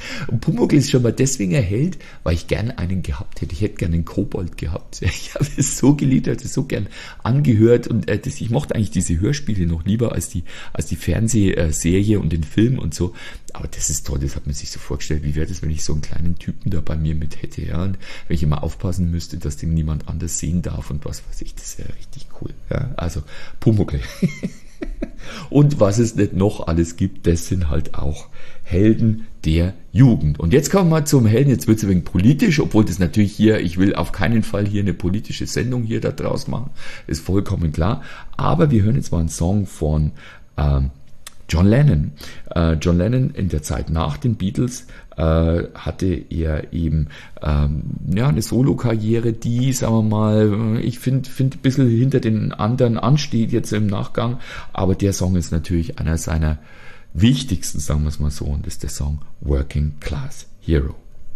Und Pumuckl ist schon mal deswegen ein Held, weil ich gerne einen gehabt hätte. Ich hätte gerne einen Kobold gehabt. Ich habe es so geliebt, habe es so gern angehört und äh, das, ich mochte eigentlich diese Hörspiele noch lieber als die, als die Fernsehserie und den Film und so. Aber das ist toll, das hat man sich so vorgestellt. Wie wäre das, wenn ich so einen kleinen Typen da bei mir mit hätte, ja? Und wenn ich immer aufpassen müsste, dass den niemand anders sehen darf und was weiß ich, das wäre richtig cool. Ja? Also Pumuckl. Und was es nicht noch alles gibt, das sind halt auch Helden der Jugend. Und jetzt kommen wir mal zum Helden, jetzt wird es ein wenig politisch, obwohl das natürlich hier, ich will auf keinen Fall hier eine politische Sendung hier da draus machen, ist vollkommen klar. Aber wir hören jetzt mal einen Song von ähm, John Lennon. Äh, John Lennon in der Zeit nach den Beatles äh, hatte er eben ähm, ja, eine Solo-Karriere, die, sagen wir mal, ich finde find ein bisschen hinter den anderen ansteht jetzt im Nachgang, aber der Song ist natürlich einer seiner wichtigsten, sagen wir es mal so, und das ist der Song Working Class Hero.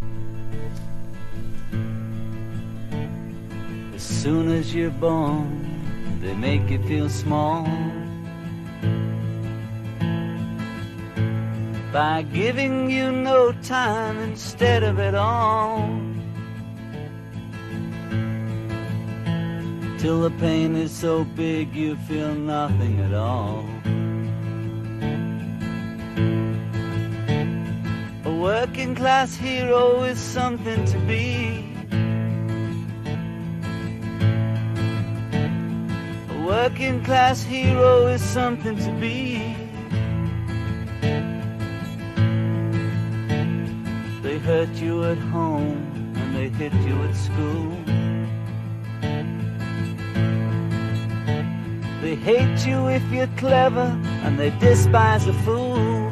As soon as you're born, they make you feel small by giving you no time instead of it all, till the pain is so big you feel nothing at all. A working class hero is something to be. A working class hero is something to be. They hurt you at home and they hit you at school. They hate you if you're clever and they despise a fool.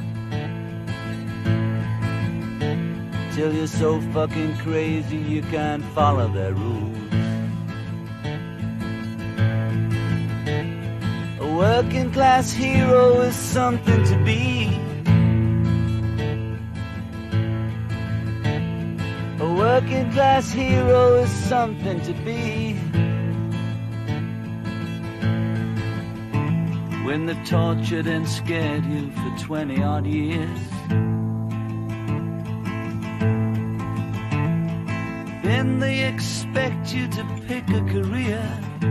Till you're so fucking crazy you can't follow their rules. A working class hero is something to be. A working class hero is something to be. When they've tortured and scared you for twenty odd years, then they expect you to pick a career.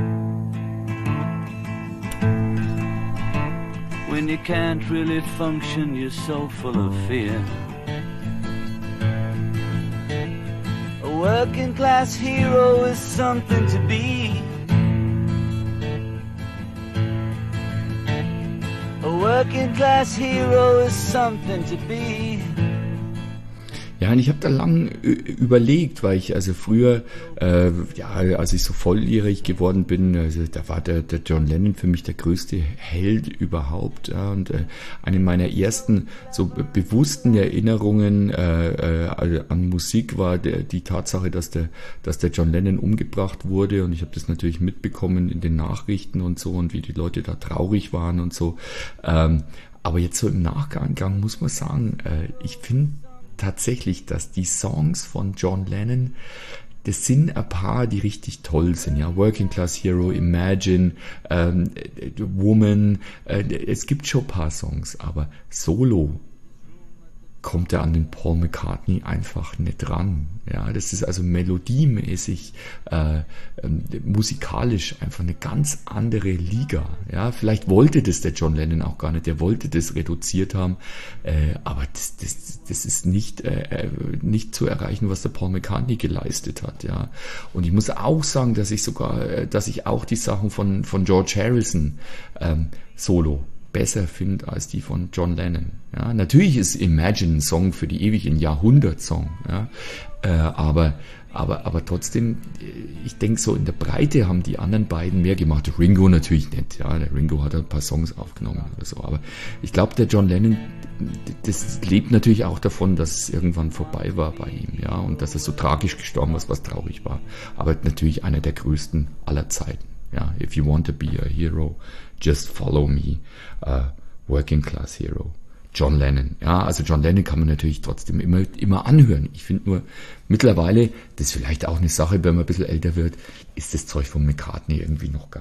When you can't really function, you're so full of fear. A working class hero is something to be. A working class hero is something to be. Ja, und ich habe da lang überlegt, weil ich also früher, äh, ja, als ich so volljährig geworden bin, also da war der, der John Lennon für mich der größte Held überhaupt. Ja, und äh, eine meiner ersten so bewussten Erinnerungen äh, äh, an Musik war der, die Tatsache, dass der, dass der John Lennon umgebracht wurde, und ich habe das natürlich mitbekommen in den Nachrichten und so und wie die Leute da traurig waren und so. Ähm, aber jetzt so im Nachgang muss man sagen, äh, ich finde tatsächlich, dass die Songs von John Lennon, das sind ein paar, die richtig toll sind, ja, Working Class Hero, Imagine, ähm, Woman, äh, es gibt schon ein paar Songs, aber Solo kommt er an den Paul McCartney einfach nicht ran. Ja, das ist also melodiemäßig, äh, ähm, musikalisch einfach eine ganz andere Liga. Ja, vielleicht wollte das der John Lennon auch gar nicht, der wollte das reduziert haben, äh, aber das, das, das ist nicht, äh, nicht zu erreichen, was der Paul McCartney geleistet hat. Ja, und ich muss auch sagen, dass ich sogar, dass ich auch die Sachen von, von George Harrison ähm, solo besser finde als die von John Lennon. Ja, natürlich ist Imagine ein Song für die ewig, ein Jahrhundert-Song. Ja, äh, aber, aber, aber trotzdem, ich denke so in der Breite haben die anderen beiden mehr gemacht. Ringo natürlich nicht. Ja, der Ringo hat ein paar Songs aufgenommen oder so. Aber ich glaube, der John Lennon, das lebt natürlich auch davon, dass es irgendwann vorbei war bei ihm. Ja, und dass er so tragisch gestorben ist, was traurig war. Aber natürlich einer der größten aller Zeiten. Ja, if you want to be a hero, just follow me. Uh, working class hero. John Lennon. Ja, also John Lennon kann man natürlich trotzdem immer, immer anhören. Ich finde nur, mittlerweile, das ist vielleicht auch eine Sache, wenn man ein bisschen älter wird, ist das Zeug von McCartney irgendwie noch geiler.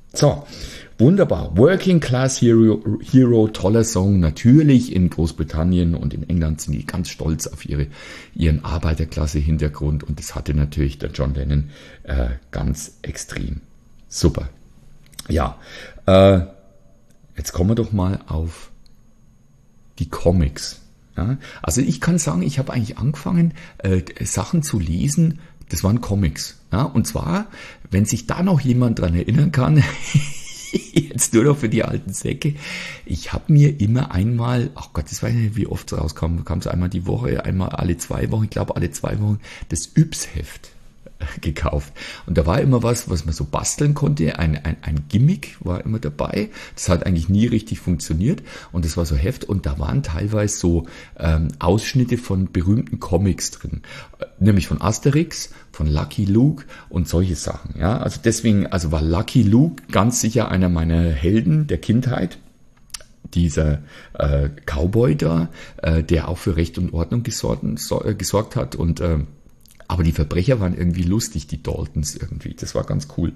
So, wunderbar. Working Class Hero, Hero, toller Song. Natürlich in Großbritannien und in England sind die ganz stolz auf ihre, ihren Arbeiterklasse-Hintergrund und das hatte natürlich der John Lennon äh, ganz extrem. Super. Ja, äh, jetzt kommen wir doch mal auf die Comics. Ja? Also ich kann sagen, ich habe eigentlich angefangen, äh, Sachen zu lesen, das waren Comics. Ja? Und zwar, wenn sich da noch jemand dran erinnern kann, jetzt nur noch für die alten Säcke, ich habe mir immer einmal, ach Gott, das weiß ich nicht, wie oft es rauskam, kam es einmal die Woche, einmal alle zwei Wochen, ich glaube alle zwei Wochen, das Yps-Heft gekauft. Und da war immer was, was man so basteln konnte. Ein, ein, ein Gimmick war immer dabei. Das hat eigentlich nie richtig funktioniert. Und das war so Heft. Und da waren teilweise so ähm, Ausschnitte von berühmten Comics drin. Nämlich von Asterix, von Lucky Luke und solche Sachen. Ja, also deswegen, also war Lucky Luke ganz sicher einer meiner Helden der Kindheit. Dieser äh, Cowboy da, äh, der auch für Recht und Ordnung gesorgt, so, äh, gesorgt hat und äh, aber die Verbrecher waren irgendwie lustig, die Daltons irgendwie. Das war ganz cool.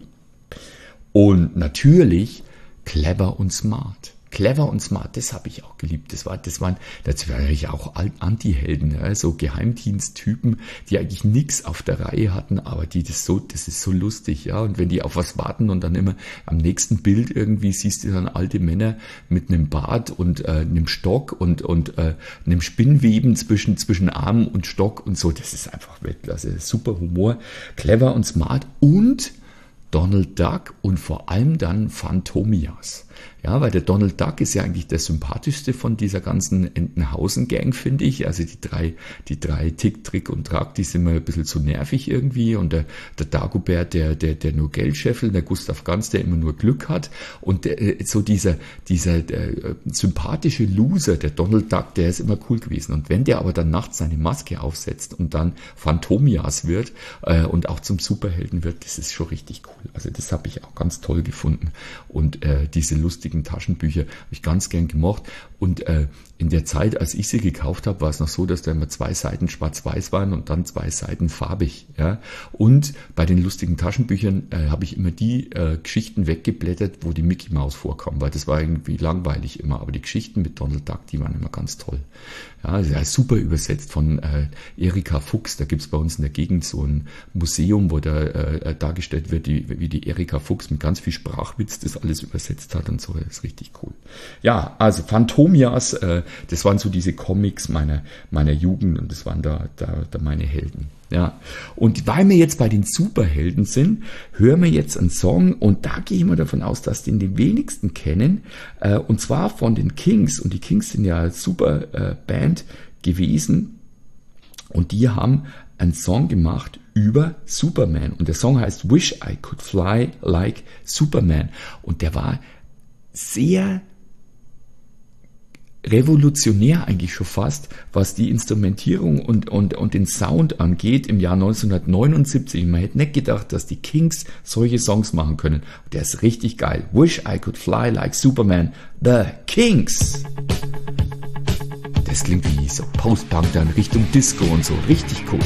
Und natürlich clever und smart. Clever und smart, das habe ich auch geliebt. Das war, das waren, das waren natürlich auch Anti-Helden, ja, so Geheimdiensttypen, die eigentlich nichts auf der Reihe hatten, aber die das so, das ist so lustig, ja. Und wenn die auf was warten und dann immer am nächsten Bild irgendwie siehst du dann alte Männer mit einem Bart und äh, einem Stock und und äh, einem Spinnweben zwischen zwischen Arm und Stock und so. Das ist einfach Weltklasse, super Humor, clever und smart und Donald Duck und vor allem dann Phantomias. Ja, weil der Donald Duck ist ja eigentlich der sympathischste von dieser ganzen Entenhausen-Gang, finde ich. Also die drei, die drei Tick, Trick und Track, die sind mir ein bisschen zu nervig irgendwie. Und der, der Dagobert, der, der, der nur Geld scheffelt, der Gustav Ganz, der immer nur Glück hat. Und der, so dieser, dieser der, sympathische Loser, der Donald Duck, der ist immer cool gewesen. Und wenn der aber dann nachts seine Maske aufsetzt und dann Phantomias wird äh, und auch zum Superhelden wird, das ist schon richtig cool. Also das habe ich auch ganz toll gefunden. Und äh, diese lustigen Taschenbücher habe ich ganz gern gemocht. Und äh, in der Zeit, als ich sie gekauft habe, war es noch so, dass da immer zwei Seiten schwarz-weiß waren und dann zwei Seiten farbig. Ja? Und bei den lustigen Taschenbüchern äh, habe ich immer die äh, Geschichten weggeblättert, wo die Mickey Maus vorkam, weil das war irgendwie langweilig immer. Aber die Geschichten mit Donald Duck, die waren immer ganz toll. Ja, das ist super übersetzt von äh, Erika Fuchs. Da gibt's bei uns in der Gegend so ein Museum, wo da äh, dargestellt wird, die, wie die Erika Fuchs mit ganz viel Sprachwitz das alles übersetzt hat und so. Das ist richtig cool. Ja, also Phantomias, äh, das waren so diese Comics meiner meiner Jugend und das waren da, da, da meine Helden. Ja, und weil wir jetzt bei den Superhelden sind, hören wir jetzt einen Song und da gehe ich mal davon aus, dass den die wenigsten kennen, äh, und zwar von den Kings, und die Kings sind ja eine super äh, Band gewesen und die haben einen Song gemacht über Superman und der Song heißt Wish I Could Fly Like Superman und der war sehr revolutionär eigentlich schon fast, was die Instrumentierung und, und, und den Sound angeht im Jahr neunzehnhundertneunundsiebzig. Man hätte nicht gedacht, dass die Kings solche Songs machen können. Und der ist richtig geil. Wish I Could Fly Like Superman. The Kings. Das klingt wie so Post-Punk dann Richtung Disco und so. Richtig cool.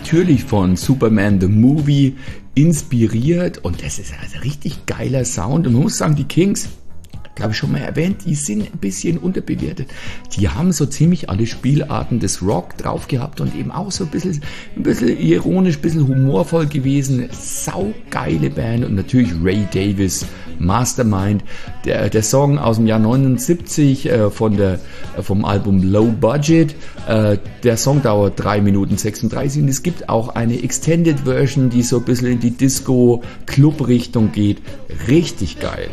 natürlich von Superman the Movie inspiriert und das ist also richtig geiler Sound und man muss sagen, die Kings, glaube ich schon mal erwähnt, die sind ein bisschen unterbewertet. Die haben so ziemlich alle Spielarten des Rock drauf gehabt und eben auch so ein bisschen, ein bisschen ironisch, ein bisschen humorvoll gewesen. Saugeile Band und natürlich Ray Davies, Mastermind. Der, der Song aus dem Jahr neunundsiebzig äh, von der, äh, vom Album Low Budget. Äh, der Song dauert drei Minuten sechsunddreißig und es gibt auch eine Extended Version, die so ein bisschen in die Disco-Club-Richtung geht. Richtig geil.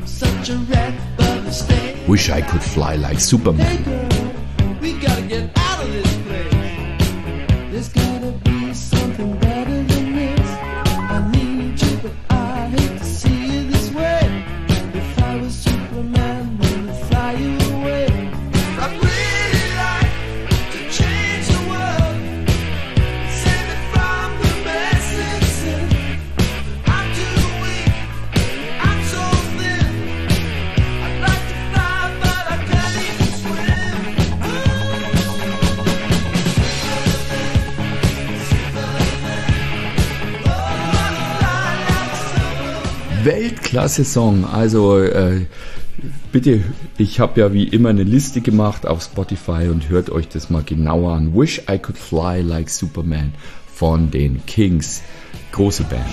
Wish I could fly like Superman. We gotta get out of this place. There's gotta be something better than this. I need you, but I hate to see you this way. If I was Superman, then I'd fly you away. I'd really like to change the world, save it from the mess it's in. I'm too weak, I'm so thin. I'd like to fly, but I can't even swim. Weltklasse-Song, also äh, bitte, ich habe ja wie immer eine Liste gemacht auf Spotify und hört euch das mal genauer an. Wish I Could Fly Like Superman von den Kings, große Band.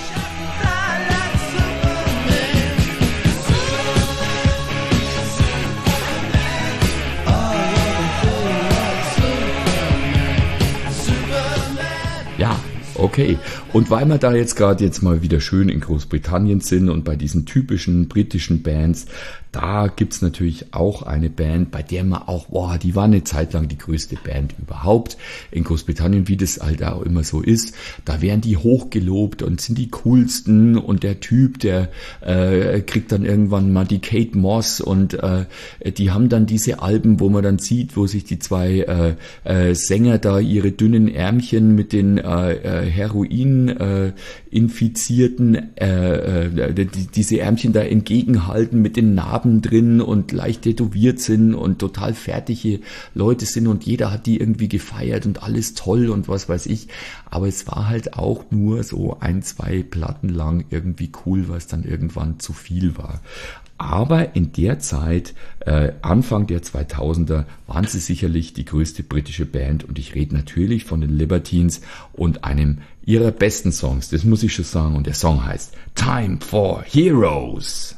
Ja, okay. Und weil wir da jetzt gerade jetzt mal wieder schön in Großbritannien sind und bei diesen typischen britischen Bands, da gibt's natürlich auch eine Band, bei der man auch, boah, die war eine Zeit lang die größte Band überhaupt in Großbritannien, wie das halt auch immer so ist. Da werden die hochgelobt und sind die coolsten und der Typ, der äh, kriegt dann irgendwann mal die Kate Moss und äh, die haben dann diese Alben, wo man dann sieht, wo sich die zwei äh, äh, Sänger da ihre dünnen Ärmchen mit den äh, äh, Heroin äh, infizierten äh, äh, die, diese Ärmchen da entgegenhalten mit den Narben drin und leicht tätowiert sind und total fertige Leute sind und jeder hat die irgendwie gefeiert und alles toll und was weiß ich, aber es war halt auch nur so ein, zwei Platten lang irgendwie cool, weil es dann irgendwann zu viel war. Aber in der Zeit, äh, Anfang der zweitausender, waren sie sicherlich die größte britische Band und ich rede natürlich von den Libertines und einem ihrer besten Songs, das muss ich schon sagen, und der Song heißt Time for Heroes.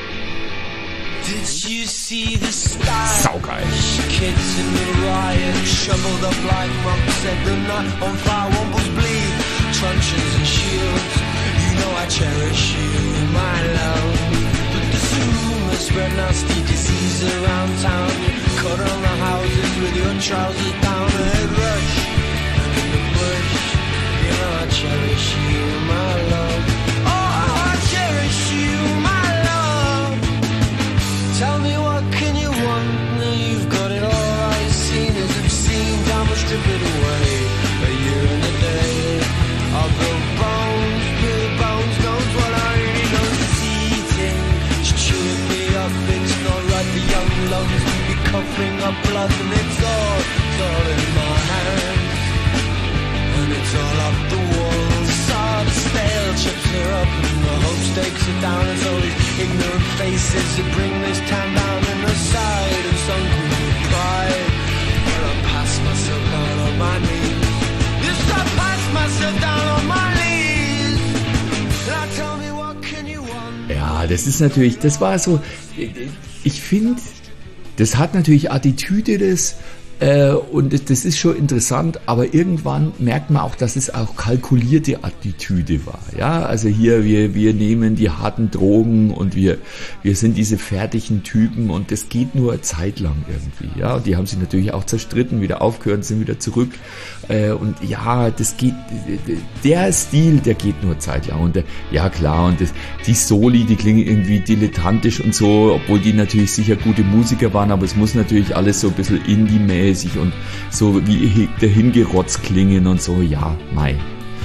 Did you see the style? Saugeil. Kids in the riot, shoveled up like monks, said the night on fire, wombles bleed, truncheons and shields. You know I cherish you, my love. But the rumors spread nasty disease around town. You cut on the houses with your trousers down, a head rush. And in the bush, you know I cherish you, my love. Oh, I cherish you, my love. Tell me what can you want? Now you've got it all right. Seen as I've seen, time will strip it away. A year and a day of the bones, Billy Bones knows what I really know. It's eating, it's chewing me up. It's not right for young lungs to be coughing up blood, and it's all, it's all in my hands, and it's all up the walls. Sod stale chips are up, and the hope stakes are down. It's all these ignorant faces that bring this town down in the side and sunken with pride. But I pass myself down on my knees. Yes, I pass myself down on my knees. Now tell me what can you want? Ja, das ist natürlich, das war so, ich finde, das hat natürlich Attitüde, das, äh, und das, das ist schon interessant, aber irgendwann merkt man auch, dass es auch kalkulierte Attitüde war. Ja, also hier, wir, wir nehmen die harten Drogen und wir, wir sind diese fertigen Typen und das geht nur eine Zeit lang irgendwie. Ja, und die haben sich natürlich auch zerstritten, wieder aufgehört, sind wieder zurück. Äh, und ja, das geht, der Stil, der geht nur eine Zeit lang. Und der, ja klar, und das, die Soli, die klingen irgendwie dilettantisch und so, obwohl die natürlich sicher gute Musiker waren, aber es muss natürlich alles so ein bisschen Indie-mäßig und so wie dahingerotzt klingen und so, ja, mei.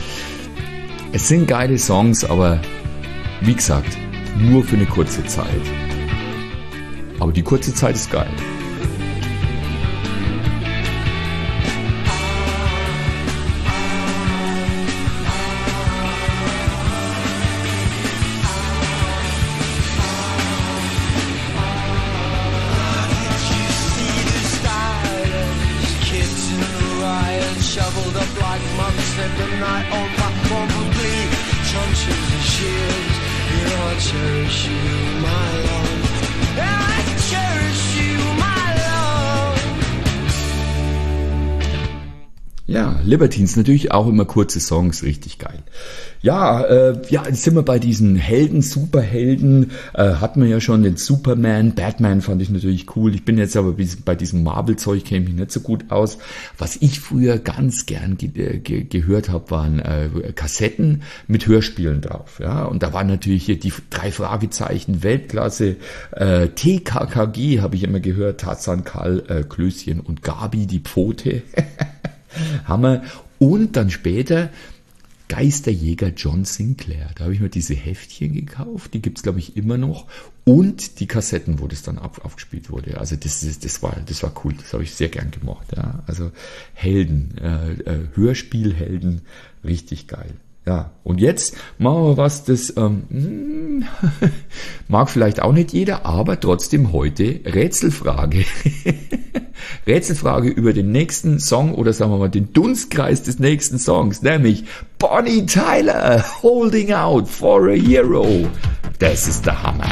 Es sind geile Songs, aber wie gesagt, nur für eine kurze Zeit. Aber die kurze Zeit ist geil. cherish you, my love. I cherish you, my love. Ja, Libertines, natürlich auch immer kurze Songs, richtig geil. Ja, äh, ja, jetzt sind wir bei diesen Helden, Superhelden, äh, hatten wir ja schon den Superman, Batman fand ich natürlich cool. Ich bin jetzt aber bei diesem Marvel-Zeug, kenne ich mich nicht so gut aus. Was ich früher ganz gern ge ge gehört habe, waren äh, Kassetten mit Hörspielen drauf. Ja, und da waren natürlich hier die drei Fragezeichen, Weltklasse, äh, T K K G habe ich immer gehört, Tarzan, Karl, äh, Klößchen und Gabi, die Pfote. Hammer. Und dann später Geisterjäger John Sinclair. Da habe ich mir diese Heftchen gekauft, die gibt's glaube ich immer noch. Und die Kassetten, wo das dann auf, aufgespielt wurde. Also das, das, das, war, das war cool, das habe ich sehr gern gemacht. Ja. Also Helden, äh, äh, Hörspielhelden, richtig geil. Ja, und jetzt machen wir was, das ähm, mag vielleicht auch nicht jeder, aber trotzdem heute Rätselfrage. Rätselfrage über den nächsten Song oder sagen wir mal den Dunstkreis des nächsten Songs, nämlich Bonnie Tyler, Holding Out for a Hero. Das ist der Hammer.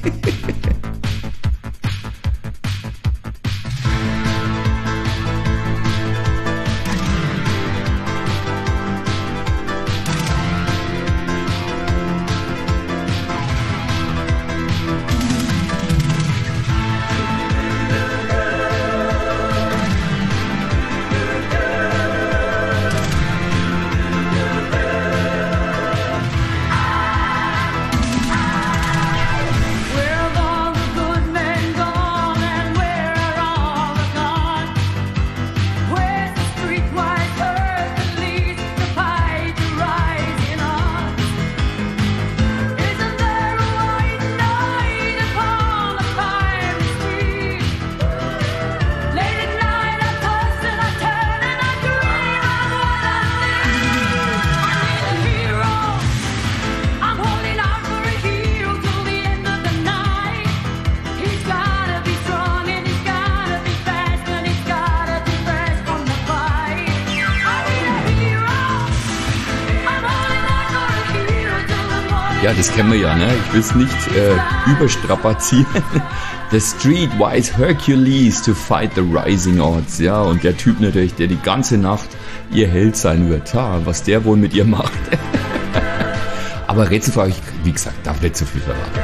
Ja, das kennen wir ja, ne? Ich will es nicht äh, überstrapazieren. The Streetwise Hercules to fight the rising odds. Ja, und der Typ natürlich, der die ganze Nacht ihr Held sein wird. Ja, was der wohl mit ihr macht. Aber Rätselfrage, ich, wie gesagt, darf nicht zu viel verraten.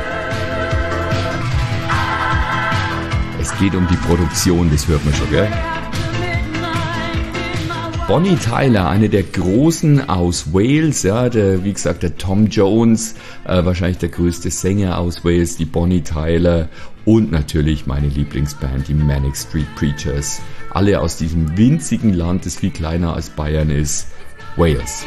Es geht um die Produktion, das hört man schon, gell? Bonnie Tyler, eine der Großen aus Wales, ja, der, wie gesagt, der Tom Jones, äh, wahrscheinlich der größte Sänger aus Wales, die Bonnie Tyler und natürlich meine Lieblingsband, die Manic Street Preachers. Alle aus diesem winzigen Land, das viel kleiner als Bayern ist, Wales.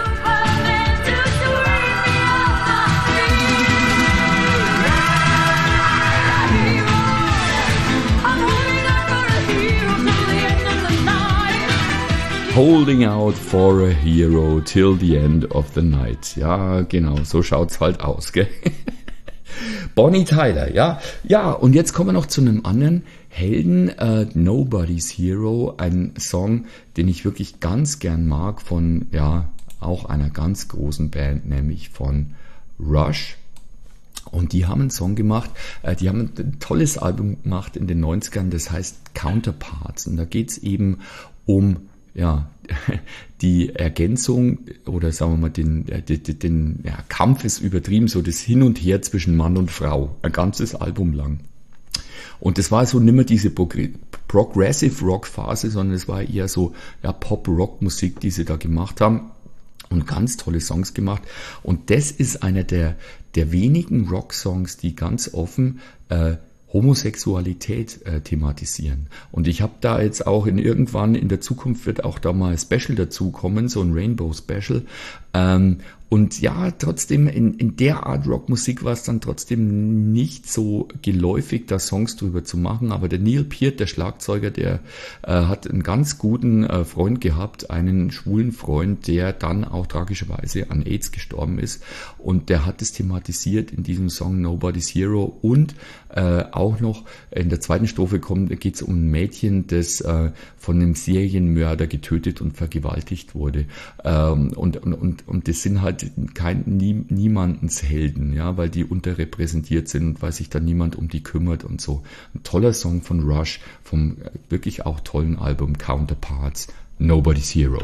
Holding out for a hero till the end of the night. Ja, genau, so schaut's halt aus, gell? Bonnie Tyler, ja. Ja, und jetzt kommen wir noch zu einem anderen Helden, uh, Nobody's Hero, ein Song, den ich wirklich ganz gern mag von, ja, auch einer ganz großen Band, nämlich von Rush. Und die haben einen Song gemacht, äh, die haben ein tolles Album gemacht in den neunzigern, das heißt Counterparts. Und da geht's eben um ja, die Ergänzung oder sagen wir mal, den, den, den ja, Kampf ist übertrieben, so das Hin und Her zwischen Mann und Frau, ein ganzes Album lang. Und das war so nicht mehr diese Progressive Rock Phase, sondern es war eher so ja, Pop-Rock-Musik, die sie da gemacht haben und ganz tolle Songs gemacht. Und das ist einer der, der wenigen Rock-Songs, die ganz offen äh, Homosexualität äh, thematisieren. Und ich habe da jetzt auch in irgendwann in der Zukunft wird auch da mal ein Special dazu kommen, so ein Rainbow Special. Ähm, und ja, trotzdem in, in der Art Rockmusik war es dann trotzdem nicht so geläufig, da Songs drüber zu machen. Aber der Neil Peart, der Schlagzeuger, der äh, hat einen ganz guten äh, Freund gehabt, einen schwulen Freund, der dann auch tragischerweise an AIDS gestorben ist. Und der hat es thematisiert in diesem Song Nobody's Hero. Und äh, auch noch in der zweiten Strophe kommt, geht es um ein Mädchen, das äh, von einem Serienmörder getötet und vergewaltigt wurde. Ähm, und, und, und und, und das sind halt kein, nie, niemandens Helden, ja, weil die unterrepräsentiert sind und weil sich da niemand um die kümmert und so. Ein toller Song von Rush, vom wirklich auch tollen Album Counterparts, Nobody's Hero.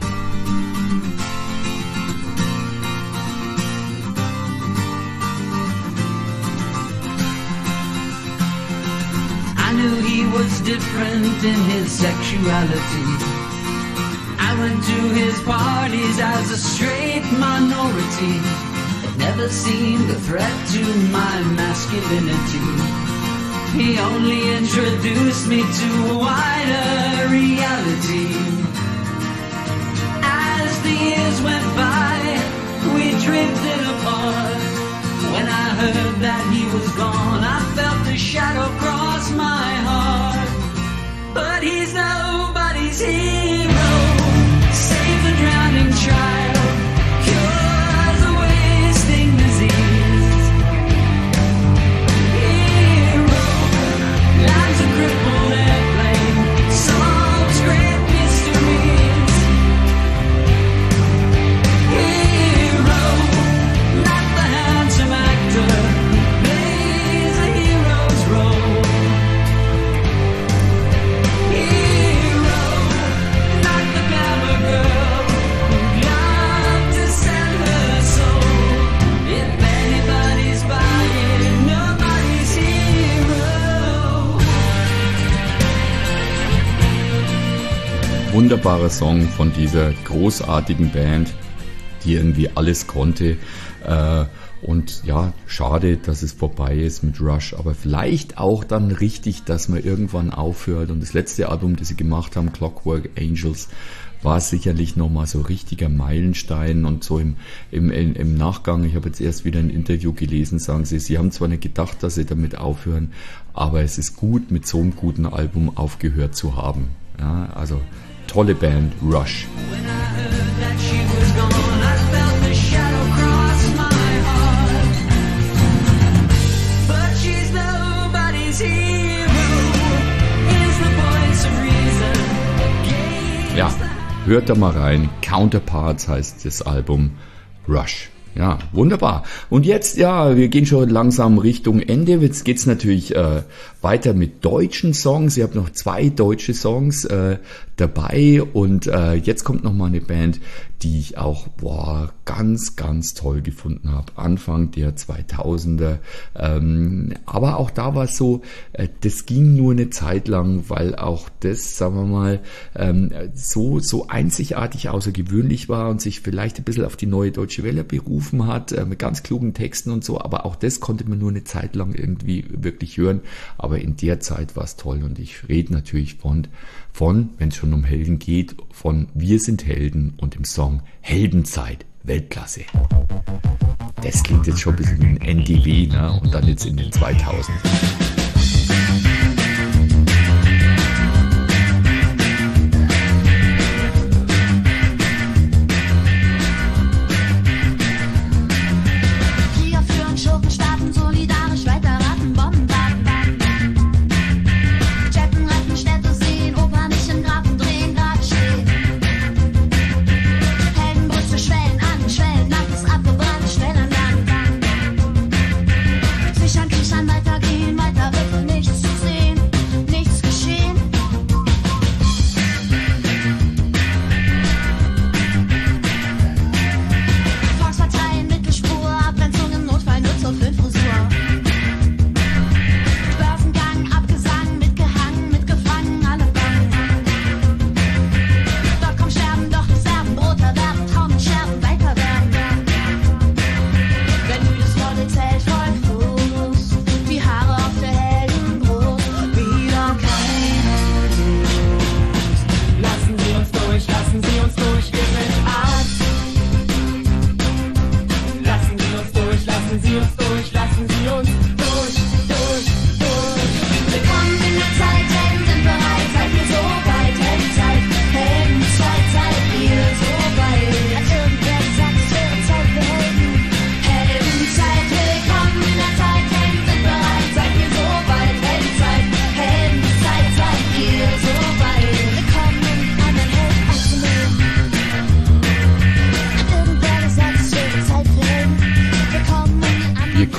I knew he was different in his sexuality. I went to his parties as a straight minority. It never seemed a threat to my masculinity. He only introduced me to a wider reality. As the years went by, we drifted apart. When I heard that he was gone, I felt the shadow cross my heart. But he's nobody's hero. Save the drowning child, cures a wasting disease. Hero, lands a crippled airplane, solves great mysteries. Hero, not the handsome actor, plays a hero's role. Hero, not the clever girl who'd love to sell her soul. If anybody's buying, nobody's hero. Wunderbarer Song von dieser großartigen Band, die irgendwie alles konnte. Äh, und ja, schade, dass es vorbei ist mit Rush, aber vielleicht auch dann richtig, dass man irgendwann aufhört. Und das letzte Album, das sie gemacht haben, Clockwork Angels, war sicherlich nochmal so richtiger Meilenstein. Und so im, im, im Nachgang, ich habe jetzt erst wieder ein Interview gelesen, sagen sie, sie haben zwar nicht gedacht, dass sie damit aufhören, aber es ist gut, mit so einem guten Album aufgehört zu haben. Ja, also tolle Band, Rush. When I heard that she was gone, I felt the shadow cross my heart. But she's nobody's hero. Is the voice of reason. Ja, hört da mal rein. Counterparts heißt das Album, Rush. Ja, wunderbar. Und jetzt, ja, wir gehen schon langsam Richtung Ende. Jetzt geht's natürlich äh, weiter mit deutschen Songs. Ich habe noch zwei deutsche Songs äh, dabei und äh, jetzt kommt noch mal eine Band, die ich auch boah, ganz, ganz toll gefunden habe. Anfang der zweitausender. Ähm, aber auch da war es so, äh, das ging nur eine Zeit lang, weil auch das, sagen wir mal, ähm, so, so einzigartig außergewöhnlich war und sich vielleicht ein bisschen auf die Neue Deutsche Welle berufen hat, äh, mit ganz klugen Texten und so. Aber auch das konnte man nur eine Zeit lang irgendwie wirklich hören. Aber in der Zeit war es toll und ich rede natürlich von, von wenn es schon um Helden geht, von Wir sind Helden und dem Song Heldenzeit, Weltklasse. Das klingt jetzt schon ein bisschen wie ein N D W, ne? Und dann jetzt in den zweitausend. Krieger führen Schurkenstaaten solidarisch weiter, raten Bomben, Waffen, Waffen. Jetten retten Städte, sehen Oper nicht in Grafen drehen, gerade stehen. Heldenbrüste schwellen an, schwellen, Land ist abgebrannt, Stellen an Wand. Sichern, kichern, weitergehen, weiter,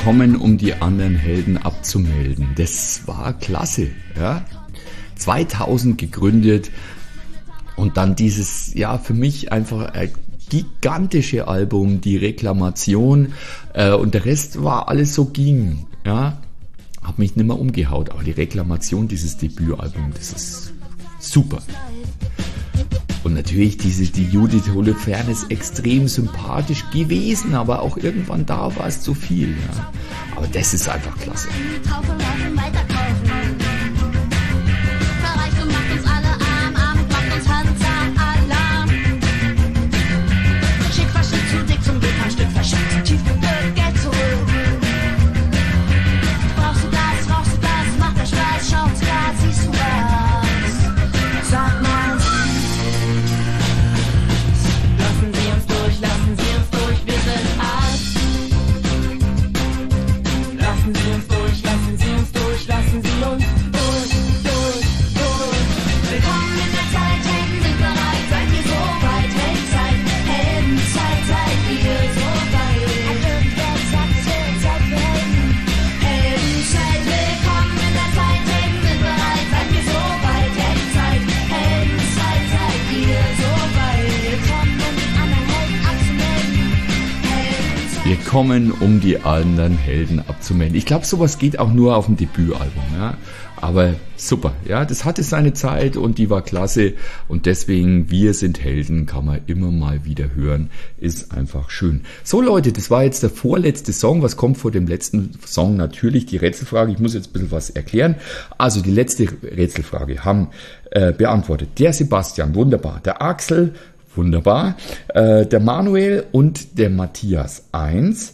kommen, um die anderen Helden abzumelden. Das war klasse, ja. zweitausend gegründet und dann dieses, ja, für mich einfach ein gigantische Album, die Reklamation, äh, und der Rest war alles so ging, ja. Hab mich nicht mehr umgehaut, aber die Reklamation, dieses Debütalbum, das ist super. Und natürlich diese, die Judith Holofernes extrem sympathisch gewesen, aber auch irgendwann da war es zu viel. Ja. Aber das ist einfach klasse. Kaufen, laufen, weiterkaufen. Verreichtum macht uns alle arm, Armut macht uns Hansa-Alarm. Schick verschickt zu dick zum Glück, ein Stück verschickt, tief gebürgt, Geld zurück. Brauchst du das, rauchst du das, macht der Spaß, schau ins Glas, siehst du was? Sag mal. Lassen Sie uns durch, lassen Sie uns durch, wir sind alt. Lassen Sie uns durch, lassen Sie uns durch, lassen Sie uns durch, durch, durch. Willkommen in der Zeit, Helden sind bereit, seid ihr so weit, Heldzeit, Heldenzeit, seid ihr so weit. Hat irgendwer gesagt, es wird Zeit für Helden. Heldenzeit, willkommen in der Zeit, Helden sind bereit, seid ihr so weit, Heldzeit, Heldenzeit, seid ihr so weit. Willkommen, um die anderen Helden abzumelden. Heldenzeit. Wir kommen, um die anderen Helden abzumelden. Ich glaube, sowas geht auch nur auf dem Debütalbum, ja. Aber super, ja, das hatte seine Zeit und die war klasse und deswegen, wir sind Helden, kann man immer mal wieder hören, ist einfach schön. So Leute, das war jetzt der vorletzte Song. Was kommt vor dem letzten Song? Natürlich die Rätselfrage. Ich muss jetzt ein bisschen was erklären. Also die letzte Rätselfrage haben äh, beantwortet der Sebastian, wunderbar, der Axel, wunderbar, äh, der Manuel und der Matthias eins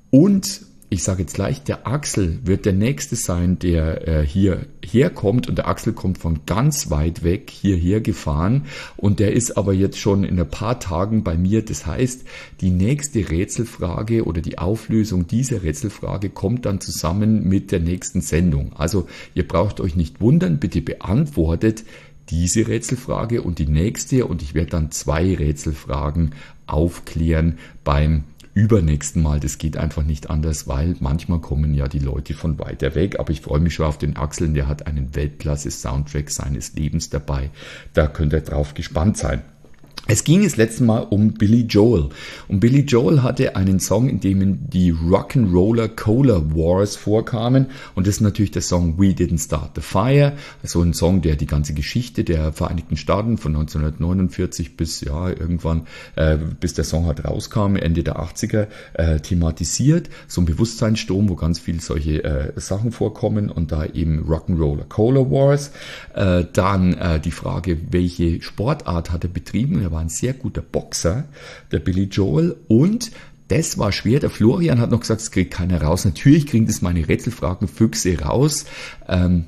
und ich sage jetzt gleich, der Axel wird der Nächste sein, der äh, hier herkommt und der Axel kommt von ganz weit weg hierher gefahren und der ist aber jetzt schon in ein paar Tagen bei mir. Das heißt, die nächste Rätselfrage oder die Auflösung dieser Rätselfrage kommt dann zusammen mit der nächsten Sendung. Also ihr braucht euch nicht wundern, bitte beantwortet diese Rätselfrage und die nächste und ich werde dann zwei Rätselfragen aufklären beim übernächsten Mal. Das geht einfach nicht anders, weil manchmal kommen ja die Leute von weiter weg, aber ich freue mich schon auf den Axel, der hat einen Weltklasse-Soundtrack seines Lebens dabei. Da könnt ihr drauf gespannt sein. Es ging das letzte Mal um Billy Joel. Und Billy Joel hatte einen Song, in dem die Rock'n'Roller Cola Wars vorkamen. Und das ist natürlich der Song We Didn't Start the Fire. Also ein Song, der die ganze Geschichte der Vereinigten Staaten von neunzehnhundertneunundvierzig bis, ja, irgendwann, äh, bis der Song halt rauskam, Ende der achtziger, äh, thematisiert. So ein Bewusstseinssturm, wo ganz viel solche äh, Sachen vorkommen. Und da eben Rock'n'Roller Cola Wars. Äh, dann äh, die Frage, welche Sportart hat er betrieben? Er war ein sehr guter Boxer, der Billy Joel, und das war schwer. Der Florian hat noch gesagt, es kriegt keiner raus. Natürlich kriegen das meine Rätselfragen-Füchse raus. Ähm,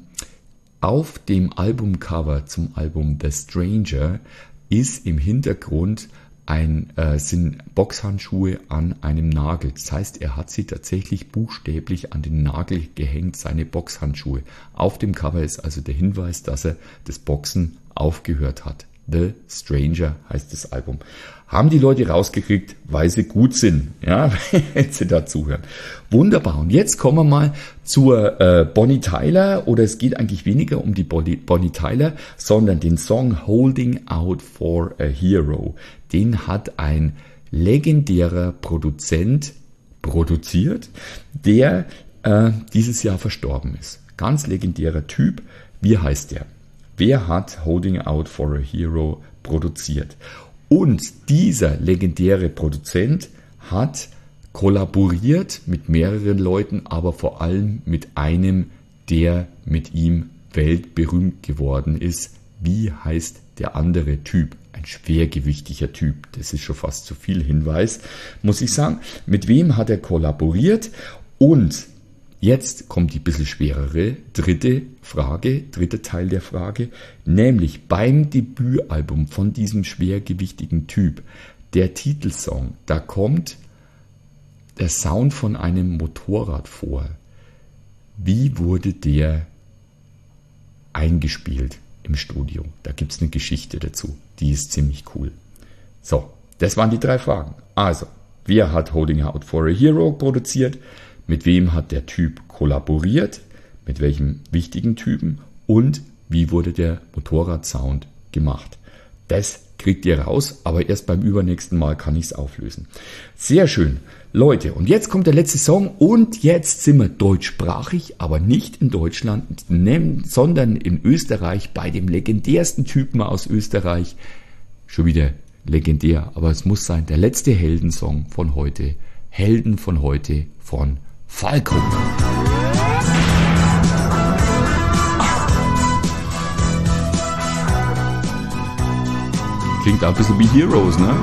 auf dem Albumcover zum Album The Stranger ist im Hintergrund ein, äh, sind Boxhandschuhe an einem Nagel. Das heißt, er hat sie tatsächlich buchstäblich an den Nagel gehängt, seine Boxhandschuhe. Auf dem Cover ist also der Hinweis, dass er das Boxen aufgehört hat. The Stranger heißt das Album. Haben die Leute rausgekriegt, weil sie gut sind, ja, wenn sie da zuhören. Wunderbar. Und jetzt kommen wir mal zur äh, Bonnie Tyler, oder es geht eigentlich weniger um die Bonnie, Bonnie Tyler, sondern den Song Holding Out for a Hero. Den hat ein legendärer Produzent produziert, der äh, dieses Jahr verstorben ist. Ganz legendärer Typ. Wie heißt der? Wer hat Holding Out for a Hero produziert? Und dieser legendäre Produzent hat kollaboriert mit mehreren Leuten, aber vor allem mit einem, der mit ihm weltberühmt geworden ist. Wie heißt der andere Typ? Ein schwergewichtiger Typ. Das ist schon fast zu viel Hinweis, muss ich sagen. Mit wem hat er kollaboriert? Und jetzt kommt die bisschen schwerere dritte Frage, dritter Teil der Frage, nämlich beim Debütalbum von diesem schwergewichtigen Typ, der Titelsong, da kommt der Sound von einem Motorrad vor. Wie wurde der eingespielt im Studio? Da gibt es eine Geschichte dazu, die ist ziemlich cool. So, das waren die drei Fragen. Also, wer hat Holding Out for a Hero produziert? Mit wem hat der Typ kollaboriert? Mit welchem wichtigen Typen? Und wie wurde der Motorradsound gemacht? Das kriegt ihr raus, aber erst beim übernächsten Mal kann ich es auflösen. Sehr schön. Leute, und jetzt kommt der letzte Song und jetzt sind wir deutschsprachig, aber nicht in Deutschland, sondern in Österreich bei dem legendärsten Typen aus Österreich. Schon wieder legendär, aber es muss sein, der letzte Heldensong von heute. Helden von heute von Falco. Klingt auch ein bisschen wie Heroes, ne?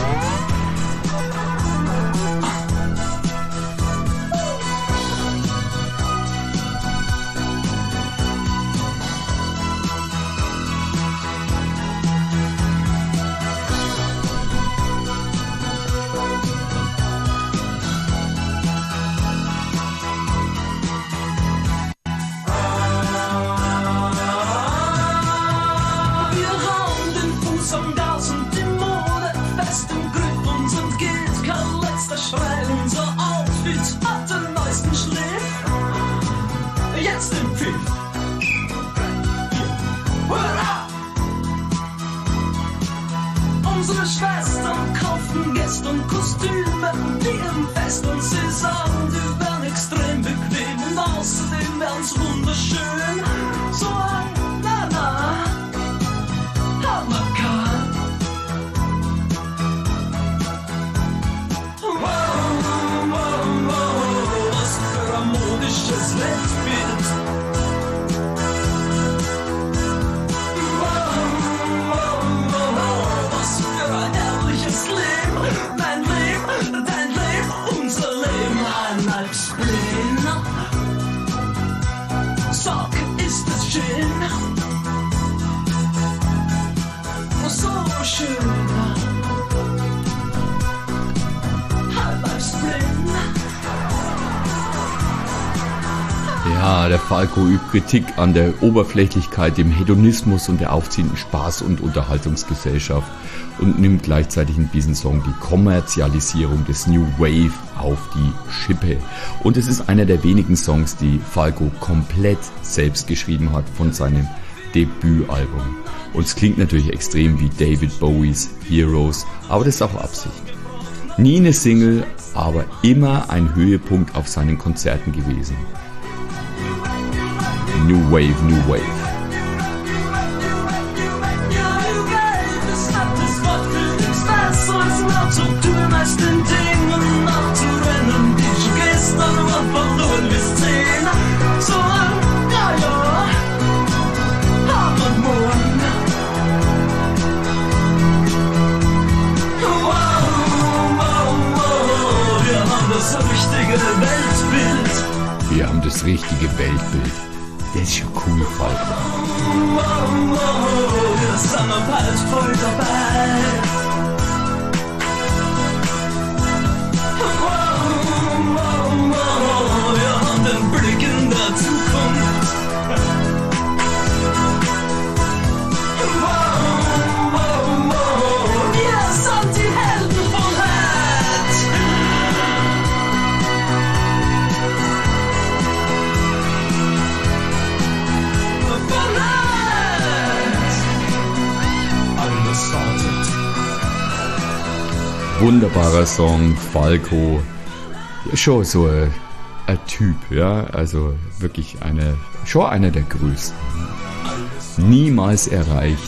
Ja, der Falco übt Kritik an der Oberflächlichkeit, dem Hedonismus und der aufziehenden Spaß- und Unterhaltungsgesellschaft und nimmt gleichzeitig in diesem Song die Kommerzialisierung des New Wave auf die Schippe. Und es ist einer der wenigen Songs, die Falco komplett selbst geschrieben hat von seinem Debütalbum. Und es klingt natürlich extrem wie David Bowies Heroes, aber das ist auch Absicht. Nie eine Single, aber immer ein Höhepunkt auf seinen Konzerten gewesen. New Wave, New Wave. Wir haben das richtige Weltbild. Das ist schon cool, Falco. Wir sind bald voll dabei. Wir haben den Blick in der Zukunft. Wir sind die Helden von heute. Wunderbarer Song, Falco. Schon so ein, ein Typ, ja, also wirklich eine, schon einer der größten. Niemals erreicht.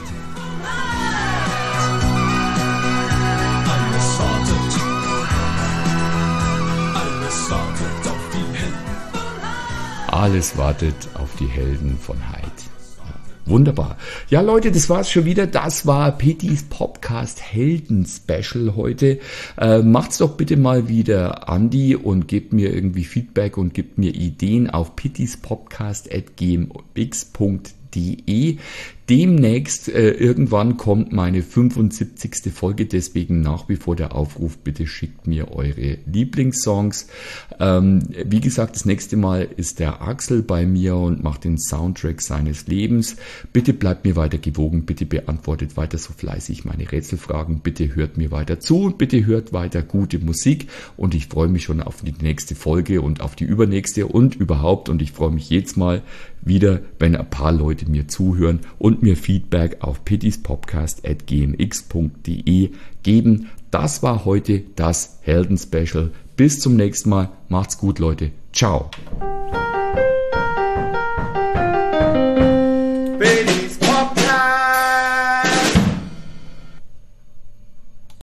Alles wartet auf die Helden von heute. Wunderbar. Ja, Leute, das war's schon wieder. Das war Pittys Popcast Helden Special heute. Äh, macht's doch bitte mal wieder Andi und gebt mir irgendwie Feedback und gebt mir Ideen auf pittyspodcast at gmx punkt de. Demnächst, äh, irgendwann kommt meine fünfundsiebzigste Folge, deswegen nach wie vor der Aufruf, bitte schickt mir eure Lieblingssongs. Ähm, wie gesagt, das nächste Mal ist der Axel bei mir und macht den Soundtrack seines Lebens. Bitte bleibt mir weiter gewogen, bitte beantwortet weiter so fleißig meine Rätselfragen, bitte hört mir weiter zu und bitte hört weiter gute Musik und ich freue mich schon auf die nächste Folge und auf die übernächste und überhaupt und ich freue mich jetzt mal wieder, wenn ein paar Leute mir zuhören und mir Feedback auf pittispodcast at g m x punkt d e geben. Das war heute das Helden-Special. Bis zum nächsten Mal. Macht's gut, Leute. Ciao.